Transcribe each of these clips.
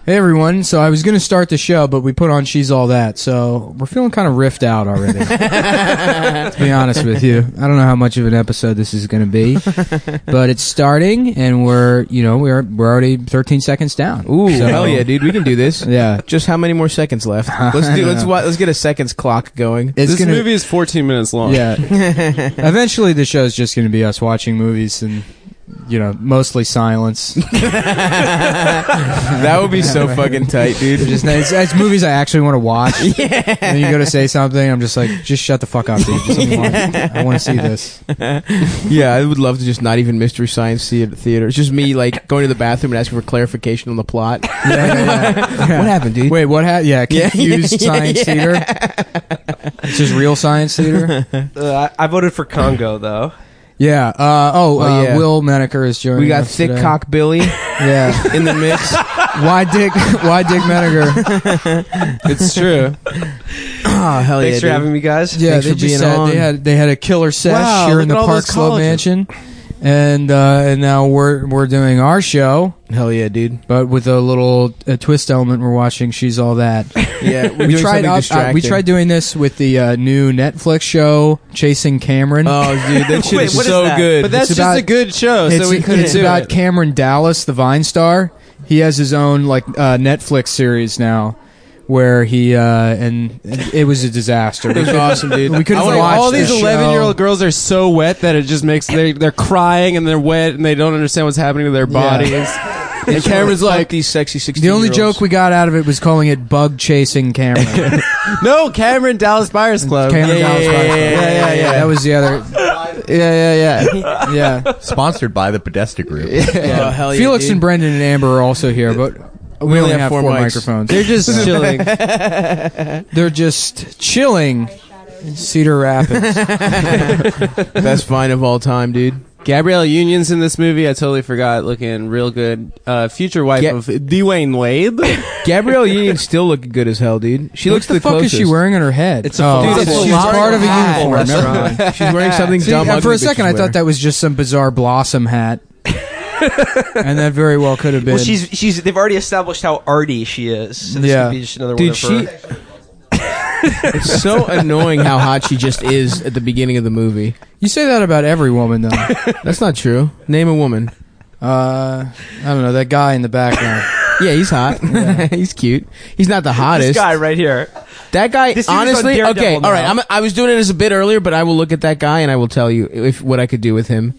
Hey everyone, so I was going to start the show, but we put on She's All That, so we're feeling kind of riffed out already. To be honest with you. I don't know how much of an episode this is going to be, but it's starting, and we're already 13 seconds down. Ooh, so, hell yeah, dude, we can do this. Yeah. Just how many more seconds left? Let's get a seconds clock going. This movie is 14 minutes long. Yeah. Eventually the show's just going to be us watching movies and mostly silence. That would be so fucking tight, dude. It's movies I actually want to watch. Yeah. And you go to say something, I'm just like, just shut the fuck up, dude. Just let me watch. I want to see this. Yeah, I would love to just not even Mystery Science Theater. It's just me, like, going to the bathroom and asking for clarification on the plot. Yeah. What happened, dude? Wait, what happened? Yeah, confused science theater. It's just real science theater. I voted for Congo, though. Yeah. Yeah. Will Menaker is joining us. We got today. Thick Cock Billy. Yeah. In the mix. Why Dick Menaker? It's true. Oh, hell Thanks for having me, guys. Yeah, Thanks for being on. They had a killer sesh here in the Park Slope Mansion. And now we're doing our show. Hell yeah, dude! But with a twist element, we're watching She's All That. Yeah, we tried doing this with the new Netflix show Chasing Cameron. Oh, dude, that shit is so good. But that's just a good show, so we couldn't It's do about it. Cameron Dallas, the Vine star. He has his own Netflix series now. Where he and it was a disaster. It was awesome, dude. We couldn't watch all these the 11-year-old girls are so wet that it just makes they're crying and they're wet and they don't understand what's happening to their bodies. And Cameron's like, these sexy 16. The only joke we got out of it was calling it Bug Chasing Cameron. no, Cameron Dallas Buyers Club. Cameron Dallas Buyers Club. Yeah. That was the other. Yeah. Sponsored by the Podesta Group. Yeah. Oh, hell yeah, Felix dude. and Brendan and Amber are also here, but we only have four microphones. They're just chilling. They're just chilling in Cedar Rapids. Best Vine of all time, dude. Gabrielle Union's in this movie. I totally forgot. Looking real good. Future wife of Dwayne Wade. Gabrielle Union's still looking good as hell, dude. She looks the fuck closest. is she wearing on her head? It's a she's part of a uniform. Never mind. She's wearing something dumb. For ugly a second, I bitches thought that was just some bizarre Blossom hat. And that very well could have been. Well, they've already established how arty she is. So this could be just another dude, one of her. It's so annoying how hot she just is at the beginning of the movie. You say that about every woman, though. That's not true. Name a woman. I don't know, that guy in the background. Yeah, he's hot. Yeah. He's cute. He's not the hottest. This guy right here. That guy, This dude's on honestly, Daredevil okay, now. all right. I was doing it as a bit earlier, but I will look at that guy and I will tell you what I could do with him.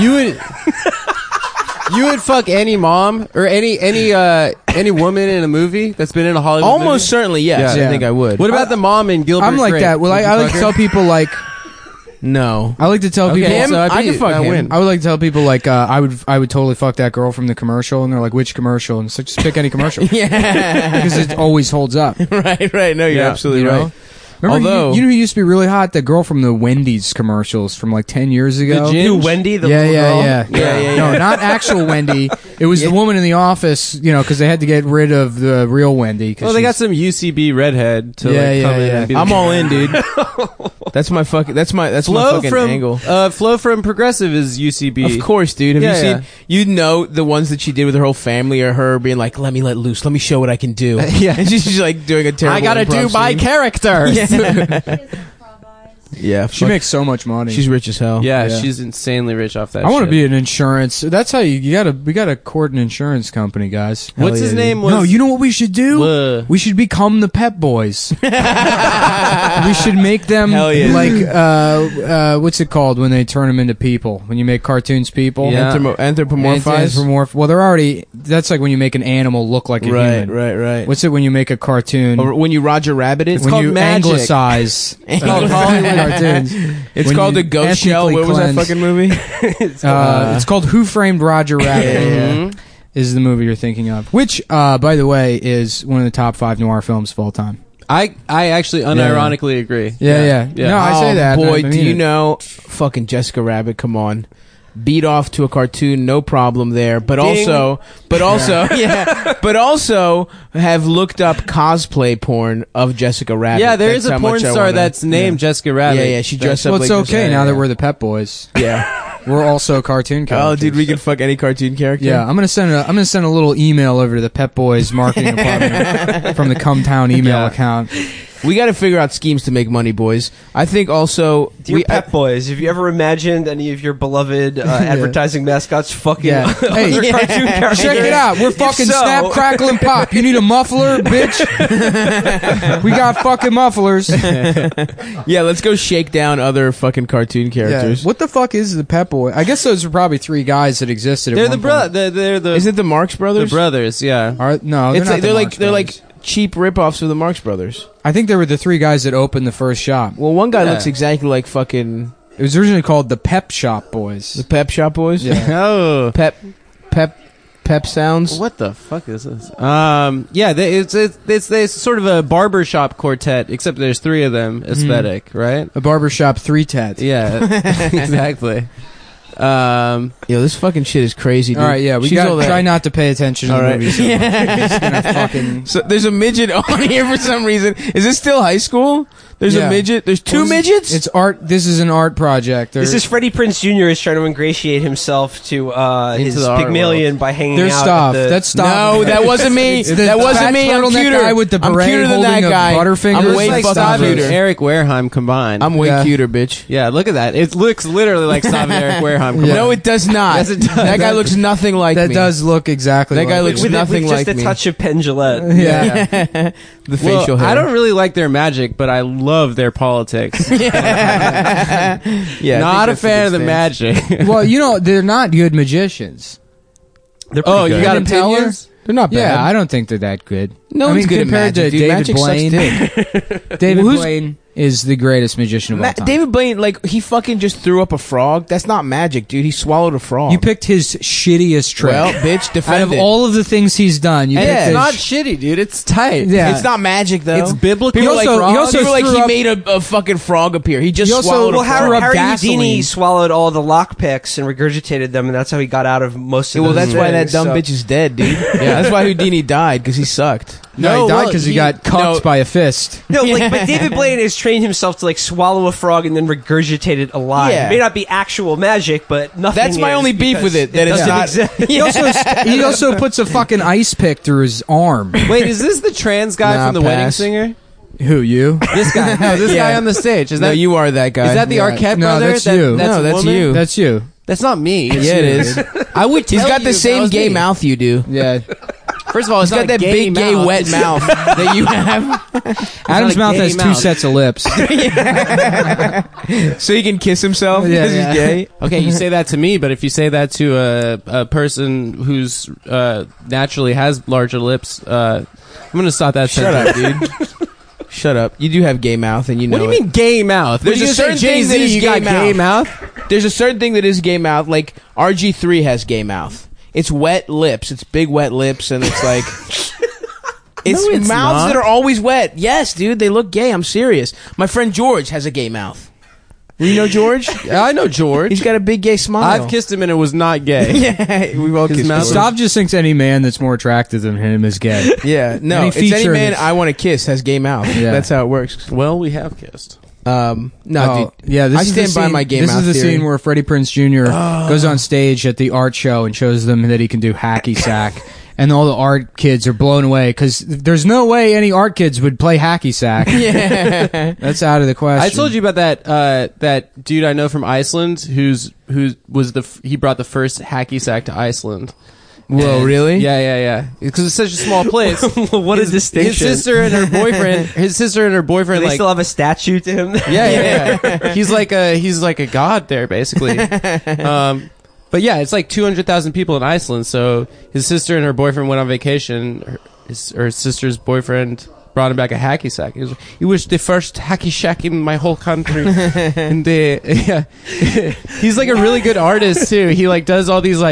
You would fuck any mom or any woman in a movie that's been in a Hollywood movie? Almost certainly, yes. Yeah. I think I would. What about the mom in Gilbert I'm like Grape? that. Well, Would you I like fuck to her? tell people like. No. I like to tell people. Him? so I can fuck him. win. I would like to tell people like I would totally fuck that girl from the commercial, and they're like, which commercial? And it's like, just pick any commercial. Yeah. Because it always holds up. right. No, you're absolutely you know? right. Remember, Although you know who used to be really hot? The girl from the Wendy's commercials from like 10 years ago. The Dude, Wendy, the yeah, little girl. yeah. No, not actual Wendy. It was the woman in the office, because they had to get rid of the real Wendy. Well, they got some UCB redhead to come in and be I'm the- all in, dude. That's my fucking angle. Flo from Progressive is UCB. Of course, dude. Have Yeah, you seen? You know the ones that she did with her whole family, or her being like, "Let me let loose. Let me show what I can do." Yeah. and she's like doing a terrible. I gotta improv do my scene. character. Yeah, She makes so much money. She's rich as hell. Yeah, Yeah. she's insanely rich off that I want to shit. be an insurance. That's how we gotta court an insurance company, guys. What's Hell his yeah, name? dude. No, you know what we should do? What? We should become the Pep Boys. We should make them Hell yeah. like what's it called when they turn them into people? When you make cartoons people? Yeah. Anthropomorphize. Well, they're already. That's like when you make an animal look like a Right, human. right. What's it when you make a cartoon? Or when you Roger Rabbit it, It's when called you magic. anglicize called Hollywood cartoons. it's When called you the Ghost Shell. ethnically What was that cleanse. fucking movie? It's called Who Framed Roger Rabbit. Is the movie you're thinking of? Which, by the way, is one of the top 5 noir films of all time. I actually unironically agree. Yeah. No, I say that. Boy, I mean do you it. know fucking Jessica Rabbit? Come on. Beat off to a cartoon, no problem there. But also have looked up cosplay porn of Jessica Rabbit. Yeah, there is That's a how porn much I star wanna- that's named Jessica Rabbit. Yeah, she dressed up Well, like it's okay this. now that we're the Pep Boys. Yeah. We're also cartoon characters. Oh, dude, we can fuck any cartoon character. Yeah, I'm gonna send a little email over to the Pep Boys marketing department from the Cumtown email account. We got to figure out schemes to make money, boys. I think also... Dear Pep Boys, have you ever imagined any of your beloved advertising mascots fucking Hey, other cartoon characters? check it out. We're fucking so- Snap, Crackle, and Pop. You need a muffler, bitch? We got fucking mufflers. Yeah, let's go shake down other fucking cartoon characters. What the fuck is the Pep Boy? I guess those are probably three guys that existed. They're at the one point. They're the Is it the Marx the Brothers? brothers. Yeah. No, It's they're not. they're like cheap ripoffs of the Marx Brothers. I think they were the three guys that opened the first shop. Well, one guy Yeah. looks exactly like fucking It was originally called the Pep Shop the Boys. Pep Shop Boys. Yeah. Oh. Pep sounds. What the fuck is this? Yeah, it's sort of a barbershop quartet, except there's three of them. Aesthetic, right? A barbershop three tat. Yeah, exactly. Yo, this fucking shit is crazy, dude. All right, yeah, we She's all got that- try not to pay attention to All the right. movie. So much. We're just gonna fucking. So there's a midget on here for some reason. Is this still high school? There's Yeah. a midget. There's two midgets. It's art. This is an art project. This is Freddie Prinze Jr. is trying to ingratiate himself to his the art Pygmalion by hanging There's out stuff. at the... That's stuff. No, that wasn't me. The That wasn't fat me. I'm turtleneck cuter. guy with the I'm beret cuter than that holding a guy. Butterfingers. I'm It's way like fucking Stav and cuter. Eric Wareheim combined. I'm way Yeah. cuter, bitch. Yeah, look at that. It looks literally like Stav and Eric Wareheim combined. Yeah. No, it does not. Yes, it does. That guy looks nothing like That me. does look exactly. That like guy it. looks with nothing just like a me. touch of Penn Jillette. Yeah. The Well, facial hair. I don't really like their magic, but I love their politics. Yeah, Not a a fan of the magic. Well, they're not good magicians. They're Oh, pretty you good. got Penn and Teller? opinions? They're not bad. Yeah, I don't think they're that good. No I one's mean, good at compared magic, to dude. David Magic sucks Blaine. dick. David Who's- Blaine is the greatest magician of all time. David Blaine, like, he fucking just threw up a frog. That's not magic, dude. He swallowed a frog. You picked his shittiest trick. Well, bitch, defend out of it. all of the things he's done, you And picked it's his not shitty, dude. It's tight. Yeah. It's not magic, though. It's biblical. People He are also- like, he also people are like threw he up- made a fucking frog appear. He just He also- swallowed Well, a frog. threw up Harry gasoline. Houdini swallowed all the lockpicks and regurgitated them, and that's how he got out of most of Well, those that's why that things, dumb so- bitch is dead, dude. Yeah, that's why Houdini died, because he sucked. No, he died because he got cucked no. by a fist. No, like, but David Blaine has trained himself to, like, swallow a frog and then regurgitate it alive. Yeah. It may not be actual magic, but nothing That's my is only beef because with it, that it's doesn't not- exist. He also puts a fucking ice pick through his arm. Wait, is this the trans guy Nah, from The Wedding pass. Singer? Who, you? This guy. No, this Yeah. guy on the stage. Is No, that you are that guy. Is that the Yeah. Arquette No, brother? that's you. That's No, a that's woman? you. That's you. That's not me. Yeah, it is. I would. He's tell got you the if that same was gay me. mouth you do. Yeah. First of all, He's it's got not that a gay big, gay, mouth. wet mouth that you have. Adam's not a mouth gay has two mouth. sets of lips. So he can kiss himself Yeah, because yeah. he's gay. Okay, you say that to me, but if you say that to a person who's naturally has larger lips, I'm gonna stop that. Shut sentence. up, dude. Shut up. You do have gay mouth, and you know What do it. you mean gay mouth? There's What, a you certain say thing that Jay-Z, is you gay got gay mouth. There's a certain thing that is gay mouth. Like RG3 has gay mouth. It's wet lips. It's big wet lips, and it's like it's, No, it's mouths not. that are always wet. Yes, dude, they look gay. I'm serious. My friend George has a gay mouth. You know George? Yeah, I know George. He's got a big gay smile. I've kissed him and it was not gay. Yeah, we've all His kissed. mouth- George. Stav just thinks any man that's more attractive than him is gay. Yeah, no. Any It's any feature man that's- I want to kiss has gay mouth. Yeah. That's how it works. Well, we have kissed. No, Oh, dude. yeah, this I is stand the by scene, my gay This mouth is the theory. scene where Freddie Prinze Jr. goes on stage at the art show and shows them that he can do hacky sack. And all the art kids are blown away because there's no way any art kids would play hacky sack. Yeah. That's out of the question. I told you about that dude I know from Iceland who was he brought the first hacky sack to Iceland. Whoa, And- really? Yeah. Because it's such a small place. What a distinction. His sister and her boyfriend. Do they like, still have a statue to him? yeah. He's like a god there, basically. But yeah, it's like 200,000 people in Iceland. So his sister and her boyfriend went on vacation. Her sister's boyfriend brought him back a hacky sack. It was the first hacky sack in my whole country. And he's like a really good artist too. He like does all these like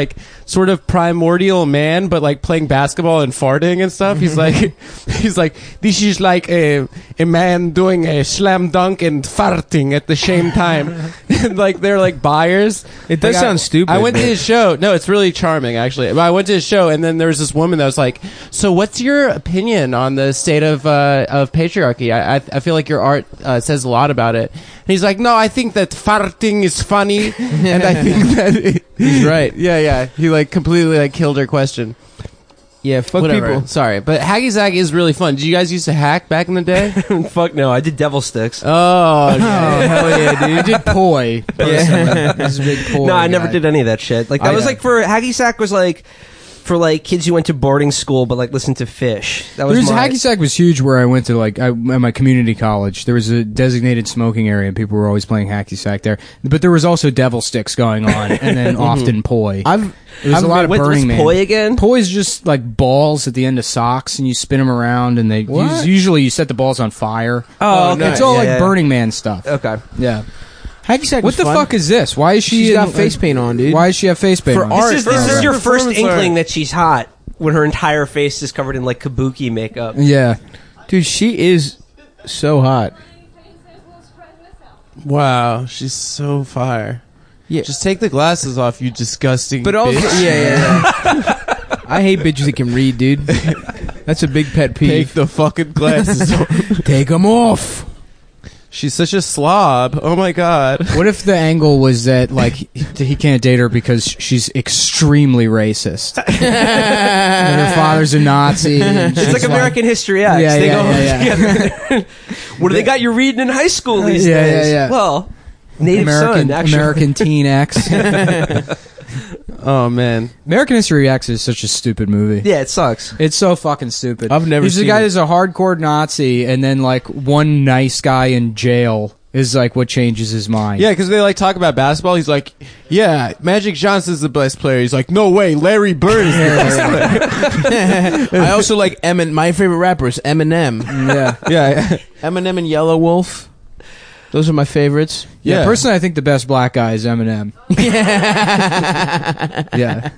sort of primordial man, but like playing basketball and farting and stuff. He's like, this is like a man doing a slam dunk and farting at the same time. And like they're like buyers. It does Like, sound stupid. I went to his show. No, it's really charming actually. But I went to his show, and then there was this woman that was like, "So, what's your opinion on the state of patriarchy? I feel like your art says a lot about it." And he's like, "No, I think that farting is funny, and I think that He's right. yeah." He like completely like killed her question. Yeah, fuck Whatever. people. Sorry, but Hacky Sack is really fun. Did you guys used to hack back in the day? Fuck no, I did devil sticks. Oh, Oh, hell yeah, dude. You did poi. Yeah. This is a big poi. No, I never guy. did any of that shit. Like that was like for Hacky Sack was like for like kids who went to boarding school but like listened to Fish. That was There's my Hacky Sack was huge where I went to at my community college. There was a designated smoking area and people were always playing Hacky Sack there. But there was also devil sticks going on and then often poi. It was a lot of what's Burning Man. poi again? Poi is just like balls at the end of socks and you spin them around and they What? usually you set the balls on fire. Oh, okay. It's all Yeah, like yeah. Burning Man stuff. Okay. Yeah. Hacky Sack What was the fun. fuck is this? Why is she She's got in- face paint on, dude. Why does she have face paint For on? art. This Oh, is right. your first Performance inkling art. that she's hot when her entire face is covered in like kabuki makeup. Yeah. Dude, she is so hot. wow, she's so fire. Yeah. Just take the glasses off, you disgusting. But also, bitch. yeah. I hate bitches that can read, dude. That's a big pet Take peeve. the fucking glasses off. Take them off. She's such a slob. Oh my god. What if the angle was that like he can't date her because she's extremely racist? And her father's a Nazi. And It's she's like American History X. Yeah, they yeah, go yeah, together. What do they got you reading in high school these Yeah, days? yeah, yeah. Well, Native American Son, actually. American Teen X. Oh man. American History X is such a stupid movie. Yeah, it sucks. It's so fucking stupid. I've never He's the seen guy it. who's a hardcore Nazi, and then like one nice guy in jail is like what changes his mind. Yeah, because they like talk about basketball. He's like, "Yeah, Magic Johnson's the best player." He's like, "No way, Larry Bird is the best player." I also like my favorite rapper is Eminem. yeah. Yeah, Eminem and Yellow Wolf. Those are my favorites. Yeah, Yeah. personally, I think the best black guy is Eminem. Yeah.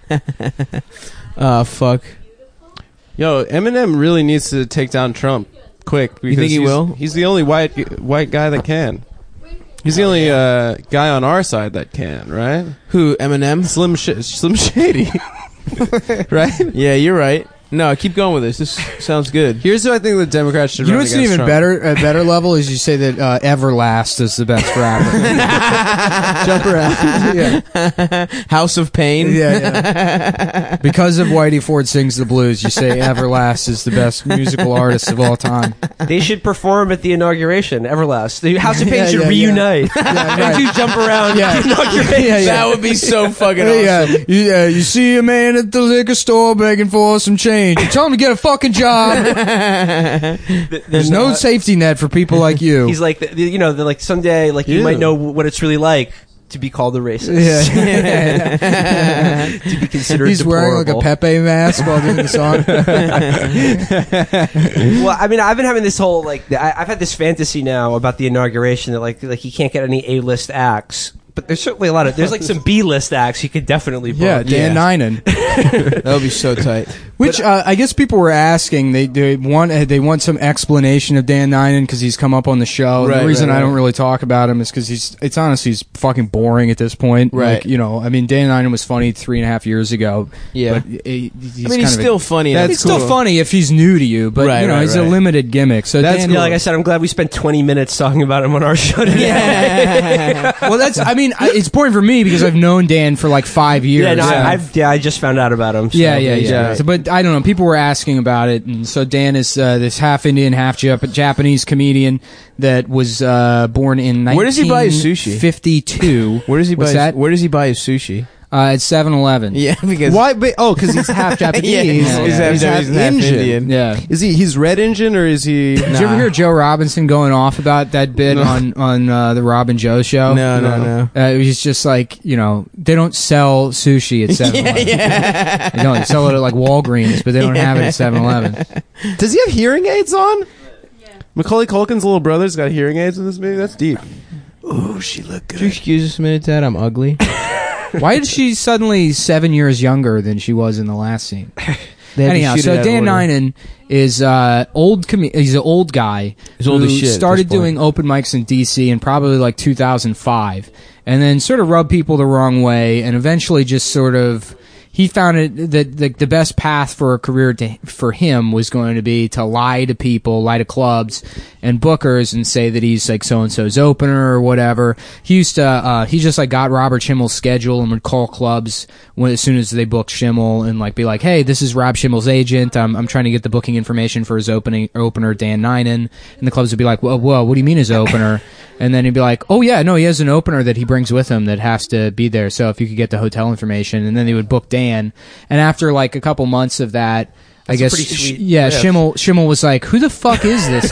Fuck. Yo, Eminem really needs to take down Trump quick. Because think he he's- will? He's the only white guy that can. He's the only guy on our side that can, right? Who? Eminem? Slim Shady, right? Yeah, you're right. No, keep going with this. This sounds good. Here's who I think the Democrats should You know run what's against even Trump. better? A better level is you say that Everlast is the best rapper. Jump around. Yeah. House of Pain. Yeah. Because of Whitey Ford Sings the Blues, you say Everlast is the best musical artist of all time. They should perform at the inauguration. Everlast. The House of Pain Yeah, should yeah, reunite. Yeah, They do jump around Yeah. at the inauguration. Yeah, yeah. That would be so fucking Yeah, awesome. you see a man at the liquor store begging for some change. You tell him to get a fucking job. There's no safety net for people like you. He's like, like someday, like you Ew. might know what it's really like to be called a racist. Yeah. To be considered He's wearing like a deplorable. Pepe mask while doing the song. Well, I mean, I've been having this whole I've had this fantasy now about the inauguration that like he can't get any A-list acts, but there's certainly a lot of there's like some B-list acts he could definitely book. Yeah, Dan Yeah. Ninen. That would be so tight. Which I guess people were asking. They want some explanation of Dan Ninen because he's come up on the show. Right, the reason right, I don't right. really talk about him is because it's honestly he's fucking boring at this point. Right. Like, I mean, Dan Ninen was funny 3.5 years ago. Yeah. But he's I mean, he's still funny. It's still funny if he's new to you, but Right, right, he's a right. limited gimmick. So That's Dan, Yeah, like I said, I'm glad we spent 20 minutes talking about him on our show today. Yeah. well, that's. I mean, it's important for me because I've known Dan for like 5 years. Yeah, no, I just found out about him. So Yeah. So, but I don't know. People were asking about it, and so Dan is this half Indian, half Japanese comedian that was born in Where does he buy his sushi? 1952. Where does he What's buy? that? Where does he buy his sushi? At 7-Eleven. Yeah, because Why? Oh, because he's half Japanese. Yeah, he's he's half Indian. Yeah. Is he's red Indian or is he? Did you ever hear Joe Robinson going off about that bit on the Robin Joe show? No. He's just like, they don't sell sushi at 7-Eleven. Yeah. They don't. They sell it at like Walgreens, but they don't have it at 7-Eleven. Does he have hearing aids on? Macaulay Culkin's little brother's got hearing aids in this movie. That's deep. Ooh, she looked good. Could you excuse us a minute, Dad? I'm ugly. Why is she suddenly 7 years younger than she was in the last scene? They had to Anyhow, shoot it so out of Dan order. Ninen is he's an old guy He's old who as shit at started this point. doing open mics in DC in probably like 2005, and then sort of rubbed people the wrong way, and eventually just sort of he found it that the best path for a career for him was going to be to lie to people, lie to clubs and bookers, and say that he's like so and so's opener or whatever. He used to he just like got Robert Schimmel's schedule and would call clubs as soon as they booked Schimmel and like be like, "Hey, this is Rob Schimmel's agent. I'm trying to get the booking information for his opener Dan Ninen." And the clubs would be like, "Whoa, what do you mean his opener?" And then he'd be like, "Oh yeah, no, he has an opener that he brings with him that has to be there. So if you could get the hotel information," and then they would book Dan. And after like a couple months of that, I guess, pretty sweet yeah, riff. Schimmel was like, "Who the fuck is this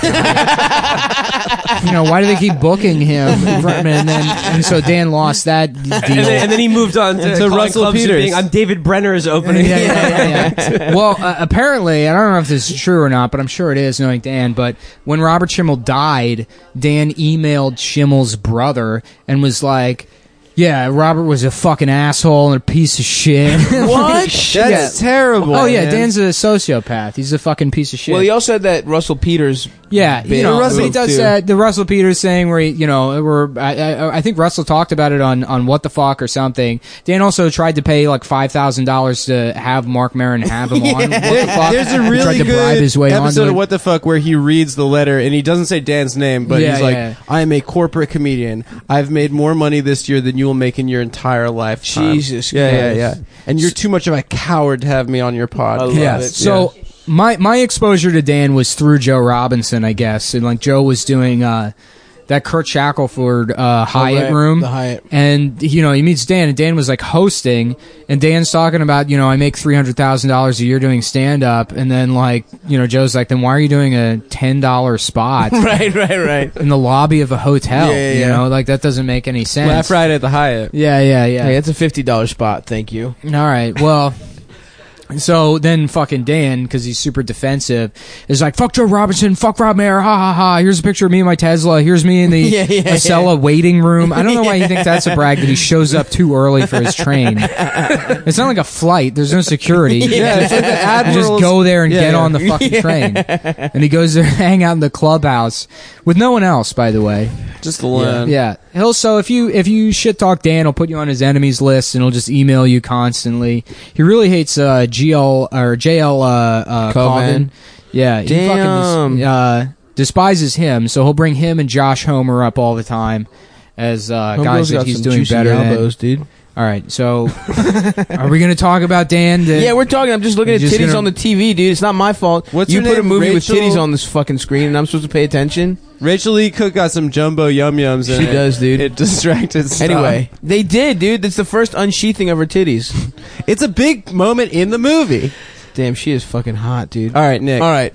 guy? You know, why do they keep booking him?" And so Dan lost that deal. And then he moved on to calling Russell clubs and Peters. being, I'm David Brenner's opening. Yeah. Well, apparently, I don't know if this is true or not, but I'm sure it is, knowing Dan. But when Robert Schimmel died, Dan emailed Schimmel's brother and was like, "Yeah, Robert was a fucking asshole and a piece of shit." What? That's terrible. Oh yeah, man. Dan's a sociopath. He's a fucking piece of shit. Well, he also had that Russell Peters. Yeah, bit you know, move, he does too. that. The Russell Peters thing where he, you know, I think Russell talked about it on What the Fuck or something. Dan also tried to pay like $5,000 to have Mark Maron have him on What the Fuck. There's a He really tried to bribe good his way episode onto of it. What the Fuck where he reads the letter and he doesn't say Dan's name, but Yeah, he's like, yeah. "I am a corporate comedian. I've made more money this year than you will make in your entire lifetime." Jesus yeah, Christ. And you're too much of a coward to have me on your pod. I love Yeah. it. So my exposure to Dan was through Joe Robinson, I guess, and like Joe was doing that Kurt Shackelford Hyatt right, room, the Hyatt. and you know he meets Dan, and Dan was like hosting, and Dan's talking about, you know, I make $300,000 a year doing stand up, and then like, you know, Joe's like, then why are you doing a $10 spot right. in the lobby of a hotel? Yeah, You yeah. know, like that doesn't make any sense. Laugh right at the Hyatt. Yeah. Hey, that's a $50 spot. Thank you. All right. Well, so then fucking Dan, because he's super defensive, is like, "Fuck Joe Robinson, fuck Rob Mayer, ha ha ha. Here's a picture of me and my Tesla. Here's me in the Acela waiting room." I don't know why you think that's a brag that he shows up too early for his train. It's not like a flight. There's no security. Yeah, it's like the You Admiral's. just go there and Yeah, get yeah. on the fucking train. And he goes there, hang out in the clubhouse with no one else, by the way. Just alone. Yeah. So if you shit talk Dan, he'll put you on his enemies list and he'll just email you constantly. He really hates JL Colvin. Yeah, he Damn. fucking despises him. So he'll bring him and Josh Homer up all the time as guys that he's doing better than. dude. All right, so are we going to talk about Dan? Yeah, we're talking. I'm just looking at You're just titties gonna- on the TV, dude. It's not my fault. What's you her put a name? movie Rachel- with titties on this fucking screen, and I'm supposed to pay attention? Rachel Lee Cook got some jumbo yum yums in She it. does, dude. It distracted stuff. Anyway, they did, dude. That's the first unsheathing of her titties. It's a big moment in the movie. Damn, she is fucking hot, dude. All right, Nick. All right.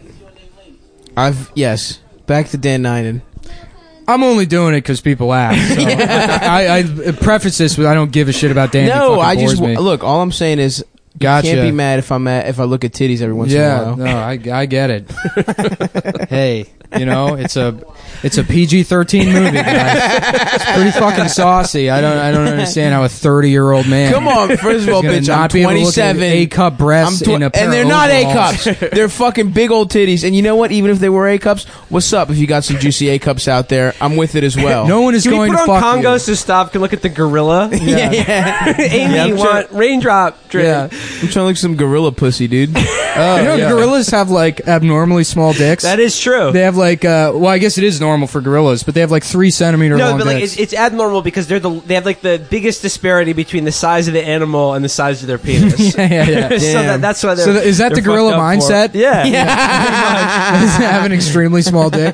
Yes. Back to Dan Ninen. I'm only doing it because people ask. So I preface this with I don't give a shit about Dan. He No, fucking I just bores me. look. All I'm saying is, Gotcha. you can't be mad if if I look at titties every once in a Yeah, while. no, I get it. Hey, you know, it's a PG-13 movie, guys. It's pretty fucking saucy. I don't understand how a 30-year-old man. Come on, first of all, is gonna bitch, not I'm be able to look at 27. A-cup breasts in a pair and they're of not overalls. A-cups. They're fucking big old titties. And you know what? Even if they were A-cups, what's up? If you got some juicy A-cups out there, I'm with it as well. No one is Can we going put to on fuck Congos so Stav can look at the gorilla? yeah. Amy, I'm want raindrop drink. Yeah. I'm trying to look at some gorilla pussy, dude. You know, gorillas have like abnormally small dicks. That is true. They have like, well, I guess it is normal for gorillas, but they have like 3 centimeter No, long but like dicks. it's abnormal because they have like the biggest disparity between the size of the animal and the size of their penis. yeah. So Damn. that's why they're. So is that the they're gorilla fucked up for it. mindset? Yeah. Does it have an extremely small dick?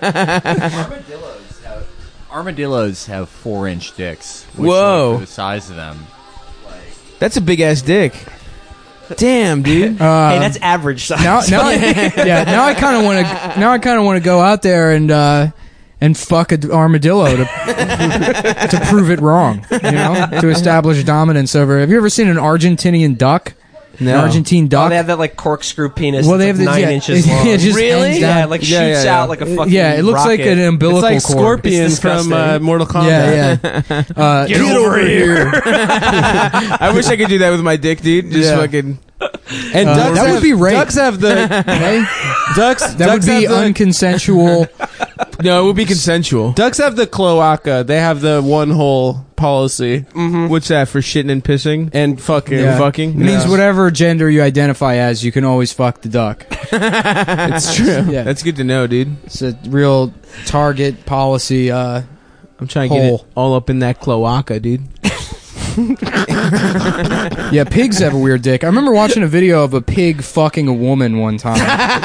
Armadillos have 4-inch dicks. Which Whoa. For the size of them. That's a big ass dick. Damn, dude. Hey, that's average size. Now I kind of want to go out there and fuck an armadillo to prove it wrong. You know, to establish dominance over. Have you ever seen an Argentinian duck? An Argentine Oh, duck. they have that like corkscrew penis. Well, they that's have like the 9 inches long. It just Really? hangs Yeah, down. it like Yeah, shoots yeah, out yeah. like a fucking. Yeah, it looks like rocket. an umbilical It's like cord. Scorpion It's from disgusting. Mortal Kombat. Yeah. Get over here. I wish I could do that with my dick, dude. Just Yeah. fucking. And ducks that have, would be rape. Ducks have the Okay? ducks. That ducks would be have the, unconsensual. No, it would be consensual. Ducks have the cloaca. They have the one hole policy What's that for shitting and pissing? and fucking. Yeah. Fucking? It means Yeah. whatever gender you identify as, you can always fuck the duck. It's true. Yeah, That's good to know, dude. it's a real target policy. I'm trying to get Hole. it all up in that cloaca, dude. Yeah, pigs have a weird dick. I remember watching a video of a pig fucking a woman one time.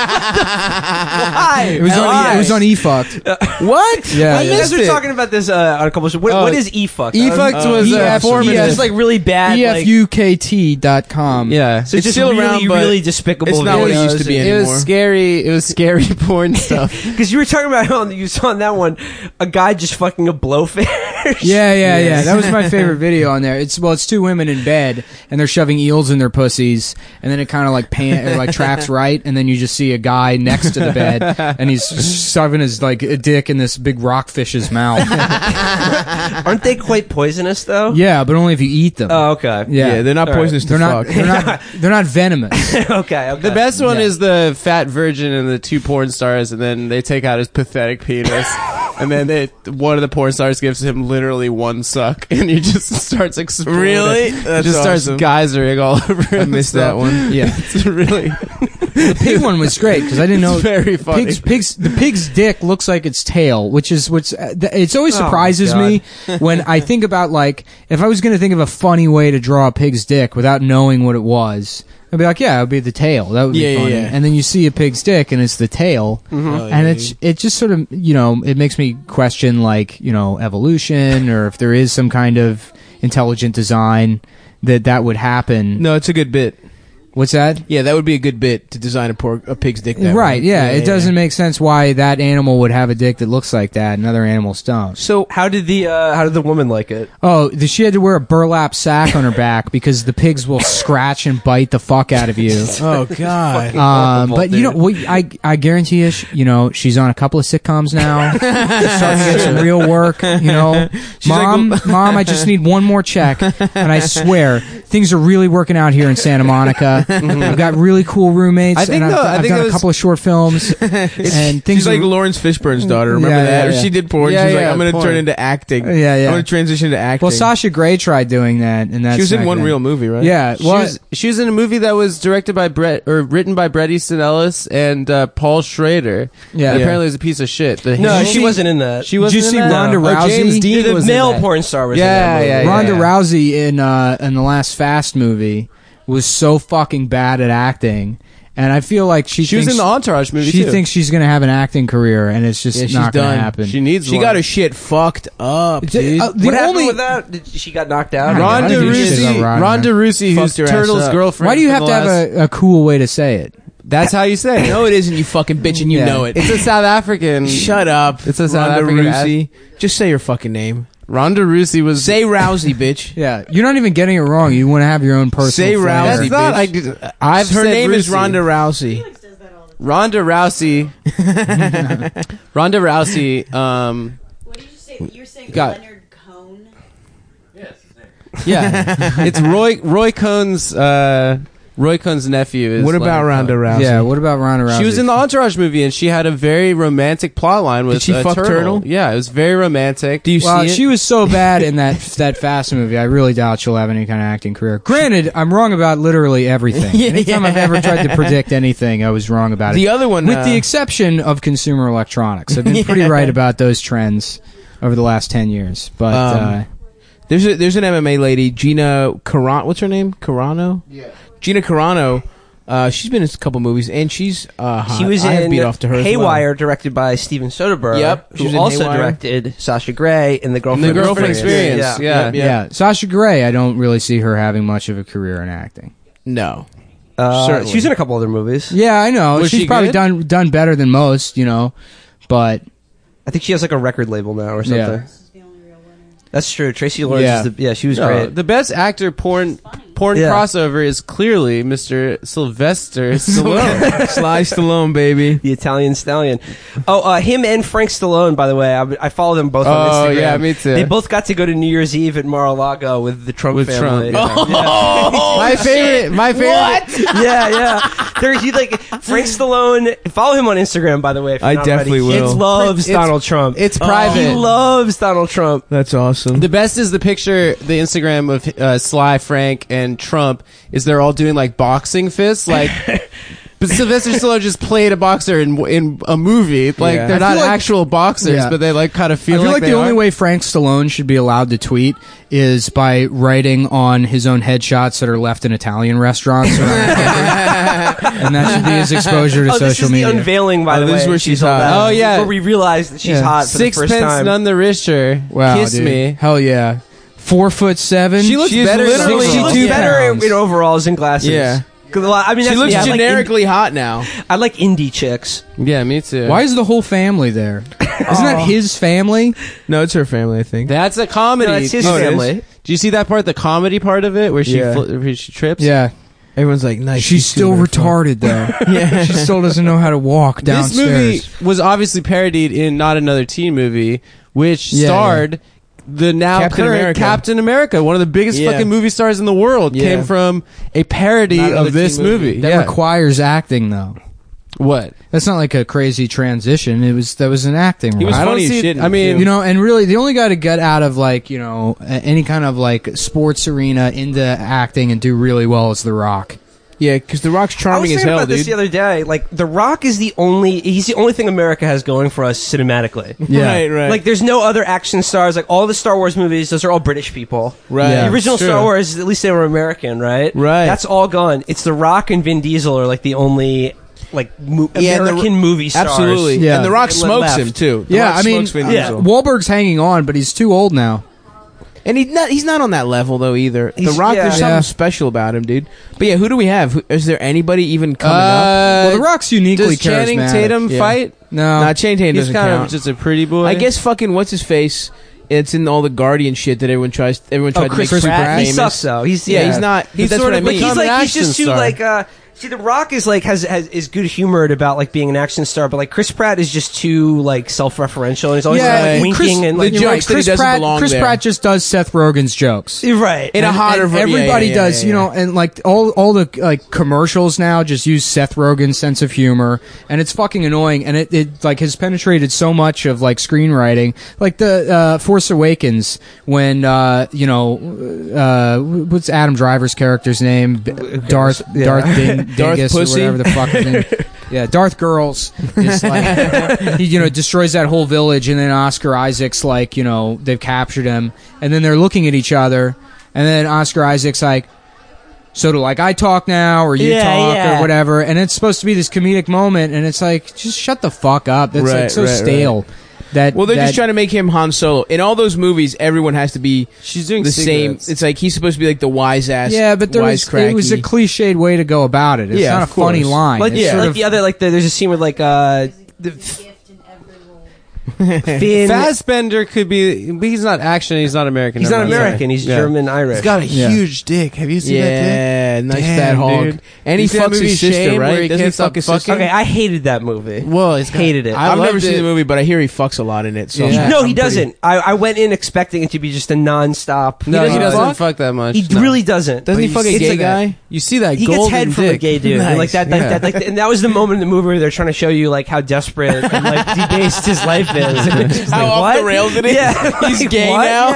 Why? It was on eFucked. What? Yeah, You yeah. guys were talking about this on a couple of shows. What is eFuck? eFucked was formative. Yeah, it's like really bad. Like, EFUKT.com. Yeah. so it's just still really, around, but really despicable. it's not what it videos. used to be It anymore. was scary. It was scary porn stuff. Because you were talking about how you saw in that one a guy just fucking a blowfish. Yeah. That was my favorite video on there. It's two women in bed and they're shoving eels in their pussies, and then it kind of like tracks right, and then you just see a guy next to the bed, and he's shoving his like a dick in this big rockfish's mouth. Aren't they quite poisonous though? Yeah, but only if you eat them. Oh, okay. Yeah. They're not All right. poisonous to They're not. fuck. They're not venomous. okay. The best one Yeah. is the fat virgin and the two porn stars, and then they take out his pathetic penis, and then one of the porn stars gives him literally one suck, and he just starts exploding. Really? It That's just awesome. starts geysering all over him. I missed that one. Yeah, It's really the pig one was great because I didn't know. it's very funny. The pig's dick looks like its tail, which is it's always Oh, my surprises me when I think about like if I was going to think of a funny way to draw a pig's dick without knowing what it was. I'd be like, yeah, it would be the tail. That would Yeah, be funny. yeah. And then you see a pig's dick, and it's the tail, and it just sort of it makes me question like evolution, or if there is some kind of intelligent design that would happen. No, it's a good bit. What's that? Yeah, that would be a good bit to design a pig's dick that Right, way. yeah. It doesn't make sense why that animal would have a dick that looks like that and other animals don't. So how did the woman like it? Oh, she had to wear a burlap sack on her back because the pigs will scratch and bite the fuck out of you. Oh God. But I guarantee you, she's on a couple of sitcoms now. She's starting to get some real work. Mom, I just need one more check, and I swear things are really working out here in Santa Monica. I've got really cool roommates, I think and I've it done a was- couple of short films, and things She's like are, Lawrence Fishburne's daughter. Remember Yeah, that? yeah, Or she did porn. Yeah, She's like, yeah, I'm going to porn. turn into acting. Yeah, yeah. I'm going to transition to acting. Well, Sasha Grey tried doing that, and that's she was in not one good. real movie, right? Yeah, well, She was in a movie that was directed by written by Bret Easton Ellis and Paul Schrader. Yeah. And apparently it was a piece of shit. No, she wasn't in that. She Did wasn't you in see that? Ronda Oh, James Rousey? Dean the was male in that. porn star was Yeah, in that movie. yeah. Ronda Rousey in the last Fast movie was so fucking bad at acting, and I feel like she was thinks, in the Entourage movie She too. thinks she's gonna have an acting career, and it's just Yeah, she's not gonna done. happen. She needs She one. got her shit fucked up, dude. The What happened only with that? She got knocked out. I Ronda don't give a shit Rousey, about Ronda Rousey, who's Fucked her ass Turtle's up. girlfriend. why do you for have the to have last- a cool way to say it? That's how you say it. no, it isn't, you fucking bitch, and you Yeah. know it. It's a South African. Shut up. It's a South Ronda African Rousey. Just say your fucking name. Ronda Rousey was. Say Rousey, bitch. Yeah, you're not even getting it wrong. You want to have your own personal. Say flair. Rousey. That's not. bitch. I've Her said name is Rousey. Ronda Rousey. Ronda Rousey. Ronda Rousey. What did you say? You're saying Got- Leonard Cohen? Yeah, it's Roy Cohn's. Roy Cohn's nephew is. What about Leonard Ronda Cohen. Rousey? Yeah, what about Ronda Rousey? She was in the Entourage movie, and she had a very romantic plot line with Did she fuck Turtle? Yeah, it was very romantic. Do you Well, see it? she was so bad in that Fast movie. I really doubt she'll have any kind of acting career. Granted, I'm wrong about literally everything. Yeah. Anytime I've ever tried to predict anything, I was wrong about it. The other one, With the exception of consumer electronics, I've been pretty right about those trends over the last 10 years. But there's an MMA lady, Gina Carano. What's her name? Carano. Yeah. Gina Carano. She's been in a couple movies, and she's hot. She was I have in beat off to her as well. Haywire, directed by Steven Soderbergh. Yep, she was who in also Haywire. directed Sasha Grey in The Girlfriend, The Girlfriend Experience. Yeah. Yeah. Sasha Grey, I don't really see her having much of a career in acting. No. She was in a couple other movies. Yeah, I know. Was She's she probably good? done better than most, but I think she has like a record label now or something. Yeah. This is the only real winner. That's true. Tracy Lawrence Yeah. is she was No, great. the best actor porn porn Yeah. crossover is clearly Mr. Sylvester Stallone. Sly Stallone, baby. The Italian stallion. Oh, him and Frank Stallone, by the way. I follow them both on Oh, Instagram. yeah, me too. They both got to go to New Year's Eve at Mar-a-Lago with the Trump With family. Trump, yeah. My favorite. Yeah. He like Frank Stallone. Follow him on Instagram, by the way. If you're I not definitely already. will. He loves It's- Donald Trump. It's He private. loves Donald Trump. That's awesome. The best is the picture, the Instagram of Sly, Frank, and Trump, is they're all doing like boxing fists, like. But Sylvester Stallone just played a boxer in a movie. Like Yeah. they're I not feel like- actual boxers, Yeah. but they like kind of I feel feel like they the only are. way Frank Stallone should be allowed to tweet is by writing on his own headshots that are left in Italian restaurants, around the country. And that should be his exposure to Oh, this social is media. the unveiling, by Oh, the this way. is where she's all hot. that. Oh, yeah. Where we realize that she's Yeah. hot for the first Sixpence time. none the richer. Wow, Kiss dude. me. Hell yeah. 4'7". She looks She is better than literally- She looks 62 better pounds. in overalls and glasses. Yeah. 'Cause I mean, She that's looks me. I like generically hot now. I like indie chicks. Yeah, me too. Why is the whole family there? Isn't that his family? No, it's her family, I think. That's a comedy. No, it's his Oh, it is? family. Do you see that part, the comedy part of it, where she Yeah. where she trips? Yeah. Everyone's like, nice. She's still retarded, though. Yeah. She still doesn't know how to walk This downstairs. movie was obviously parodied in Not Another Teen Movie, which Yeah, starred the now Captain current America. Captain America, one of the biggest Yeah. fucking movie stars in the world, Yeah. came from a parody Not Another of this Teen Movie. movie. That Yeah. requires acting, though. What? That's not like a crazy transition. That was an acting role. He was I don't funny as see- shit in I it, mean, too. You know, and really, the only guy to get out of like any kind of like sports arena into acting and do really well is The Rock. Yeah, because The Rock's I was charming as thinking hell, about this dude. the other day. Like, The Rock is he's the only thing America has going for us cinematically. Right, right. Like, there's no other action stars. Like, all the Star Wars movies, those are all British people. right. Yeah. The original True. Star Wars, at least they were American, right? Right. That's all gone. It's The Rock and Vin Diesel are like the only like Yeah, and the- American movie stars. Absolutely. Yeah. And The Rock Left. smokes him, too. The Yeah, Rock I mean, smokes Vin yeah. Diesel. Wahlberg's hanging on, but he's too old now. And he's not on that level, though, either. The He's- Rock, yeah. there's something Yeah. special about him, dude. But yeah, who do we have? Is there anybody even coming up? Well, The Rock's uniquely Does Channing charismatic. Tatum Yeah. fight? No, Nah, Channing Tatum He's doesn't kind count. of just a pretty boy. I guess fucking what's-his-face? It's in all the Guardian shit that everyone tried Oh, to make Chris Pratt Pratt. He famous. sucks though. He's Yeah, he's not. He's that's sort what I of mean. He's become like an he's just action too star. like. See, The Rock is like is good humored about like being an action star, but like Chris Pratt is just too like self-referential, and he's always yeah, like winking Chris, and like the you're jokes that he Chris doesn't Pratt, belong Chris there. Pratt just does Seth Rogen's jokes. You're right. In a hotter and version. everybody does, you know, and like all the like commercials now just use Seth Rogen's sense of humor, and it's fucking annoying. And it like has penetrated so much of like screenwriting, like the Force Awakens when what's Adam Driver's character's name, Darth Dingus or Pussy? whatever the fuck his name. Yeah, Darth Girls is like he destroys that whole village, and then Oscar Isaac's like they've captured him, and then they're looking at each other, and then Oscar Isaac's like, so do like I talk now or you Yeah, talk yeah. or whatever, and it's supposed to be this comedic moment, and it's like just shut the fuck up. That's like Right, so right, stale. Well, they're just trying to make him Han Solo. In all those movies, everyone has to be She's doing the same. cigarettes. It's like he's supposed to be like the wise ass. Yeah, but it was a wisecracky. cliched way to go about it. It's Yeah, not a of funny course. line. Like, It's yeah, sort like of- the other like there's a scene with like the gift in every role. Finn. Fassbender could be, but he's not action. He's not American. He's Never not mind. American. He's Yeah. German Irish. He's got a Yeah. huge dick. Have you seen that Yeah, dick? nice Damn, fat hog. dude. And he You see that fucks movie his sister, Shame, where he right? Doesn't he can't fuck stop his fucking? sister? Okay, I hated that movie. Well, he's got- Hated it. I I've loved never seen it. the movie, but I hear he fucks a lot in it. So Yeah. No, I'm he pretty- doesn't. I went in expecting it to be just a non-stop. No, he doesn't fuck. fuck that much. He No. really doesn't. Doesn't he But fuck a it's gay like guy? You see that He gets golden head from dick. a gay dude. Nice. Like that, Yeah. and that was the moment in the movie where they're trying to show you like how desperate and like debased his life is. And it's just How like, off what? the rails it is? Yeah, He's like, gay what? now?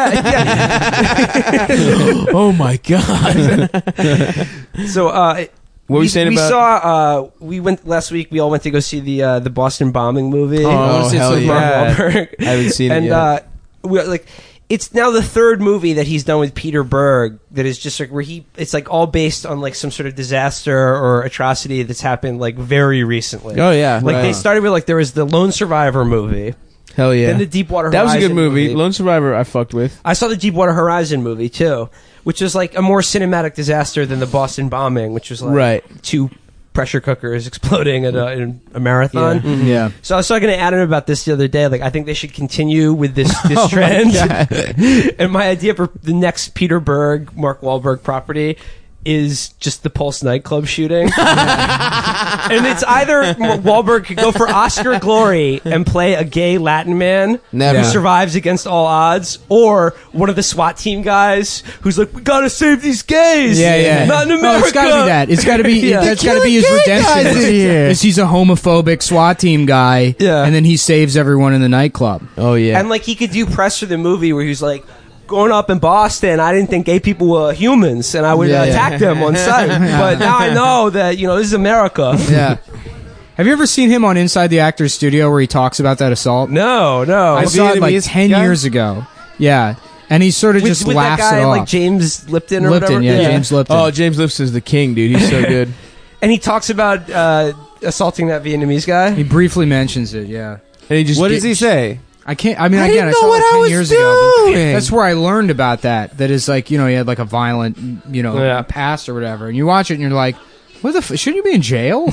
Yeah, Oh my god! yeah. So, What were you saying we about? saw. We went last week. We all went to go see the Boston bombing movie. Oh, It's hell with Mark yeah. Wahlberg. I haven't seen it and yet. we're like, it's now the third movie that he's done with Peter Berg that is just like where it's like all based on like some sort of disaster or atrocity that's happened like very recently. Oh yeah, Like Wow. they started with like there was the Lone Survivor movie, Hell yeah! then the Deepwater That was a Horizon good movie. Lone Survivor, I fucked with. I saw the Deepwater Horizon movie too, which was like a more cinematic disaster than the Boston bombing, which was like Right. two pressure cookers exploding at in a marathon. yeah. So I was talking to Adam about this the other day. Like, I think they should continue with this trend. And my idea for the next Peter Berg, Mark Wahlberg property is just the Pulse nightclub shooting. And it's either Wahlberg could go for Oscar glory and play a gay Latin man Never. who survives against all odds, or one of the SWAT team guys who's like, we gotta save these gays. Yeah. Not in No, America. it's gotta be that. It's gotta be. Yeah. That's gotta be his redemption. Is he's a homophobic SWAT team guy, Yeah. and then he saves everyone in the nightclub. Oh yeah. And like he could do press for the movie where he's like, growing up in Boston, I didn't think gay people were humans, and I would attack them on sight. But now I know that this is America. Yeah. Have you ever seen him on Inside the Actors Studio where he talks about that assault? No. I saw it like Vietnamese 10 guy? years ago. Yeah. And he sort of just with laughs that guy it off. like James Lipton or Lipton, whatever. yeah, James Lipton. Oh, James Lipton's the king, dude. He's so good. And he talks about assaulting that Vietnamese guy. He briefly mentions it, yeah. And he just What does he say? I can't. I mean, I again, didn't I know saw what it I 10 was years ago. but doing. That's where I learned about that. That is like, he had like a violent, Yeah. past or whatever. And you watch it and you're like, what the? Shouldn't you be in jail?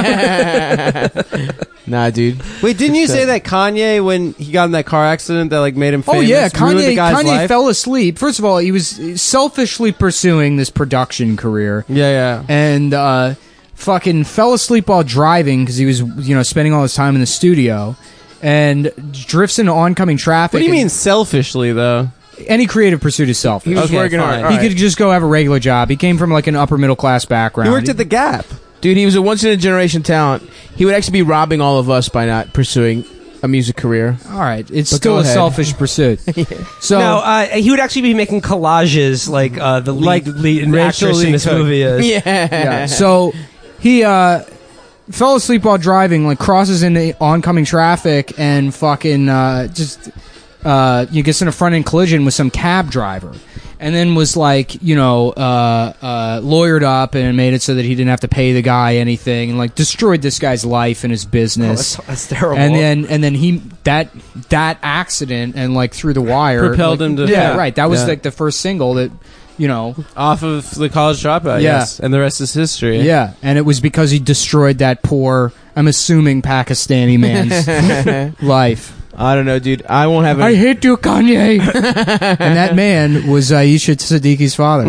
Nah, dude. Wait, didn't you say that Kanye, when he got in that car accident that like made him Oh famous, yeah, ruined the guy's Kanye life? fell asleep. First of all, he was selfishly pursuing this production career, Yeah. and fucking fell asleep while driving because he was spending all his time in the studio, and drifts into oncoming traffic. What do you and mean selfishly though? Any creative pursuit is selfish. I was working fine. hard. He could just go have a regular job. He came from like an upper middle class background. He worked at the Gap. Dude, he was a once in a generation talent. He would actually be robbing all of us by not pursuing a music career. All right, it's But still go a ahead. selfish pursuit. So No, he would actually be making collages like the lead actress in this movie is. yeah, so he fell asleep while driving, like crosses into oncoming traffic, and fucking gets in a front end collision with some cab driver, and then was like lawyered up and made it so that he didn't have to pay the guy anything, and like destroyed this guy's life and his business. That's terrible. And then he that accident and like through the wire Propelled him to yeah fame. right that was Yeah. like the first single that Off of the College Dropout, Yeah. yes. And the rest is history. yeah, and it was because he destroyed that poor, I'm assuming, Pakistani man's life. I don't know, dude. I won't have I any. hate you, Kanye. And that man was Aisha Siddiqui's father.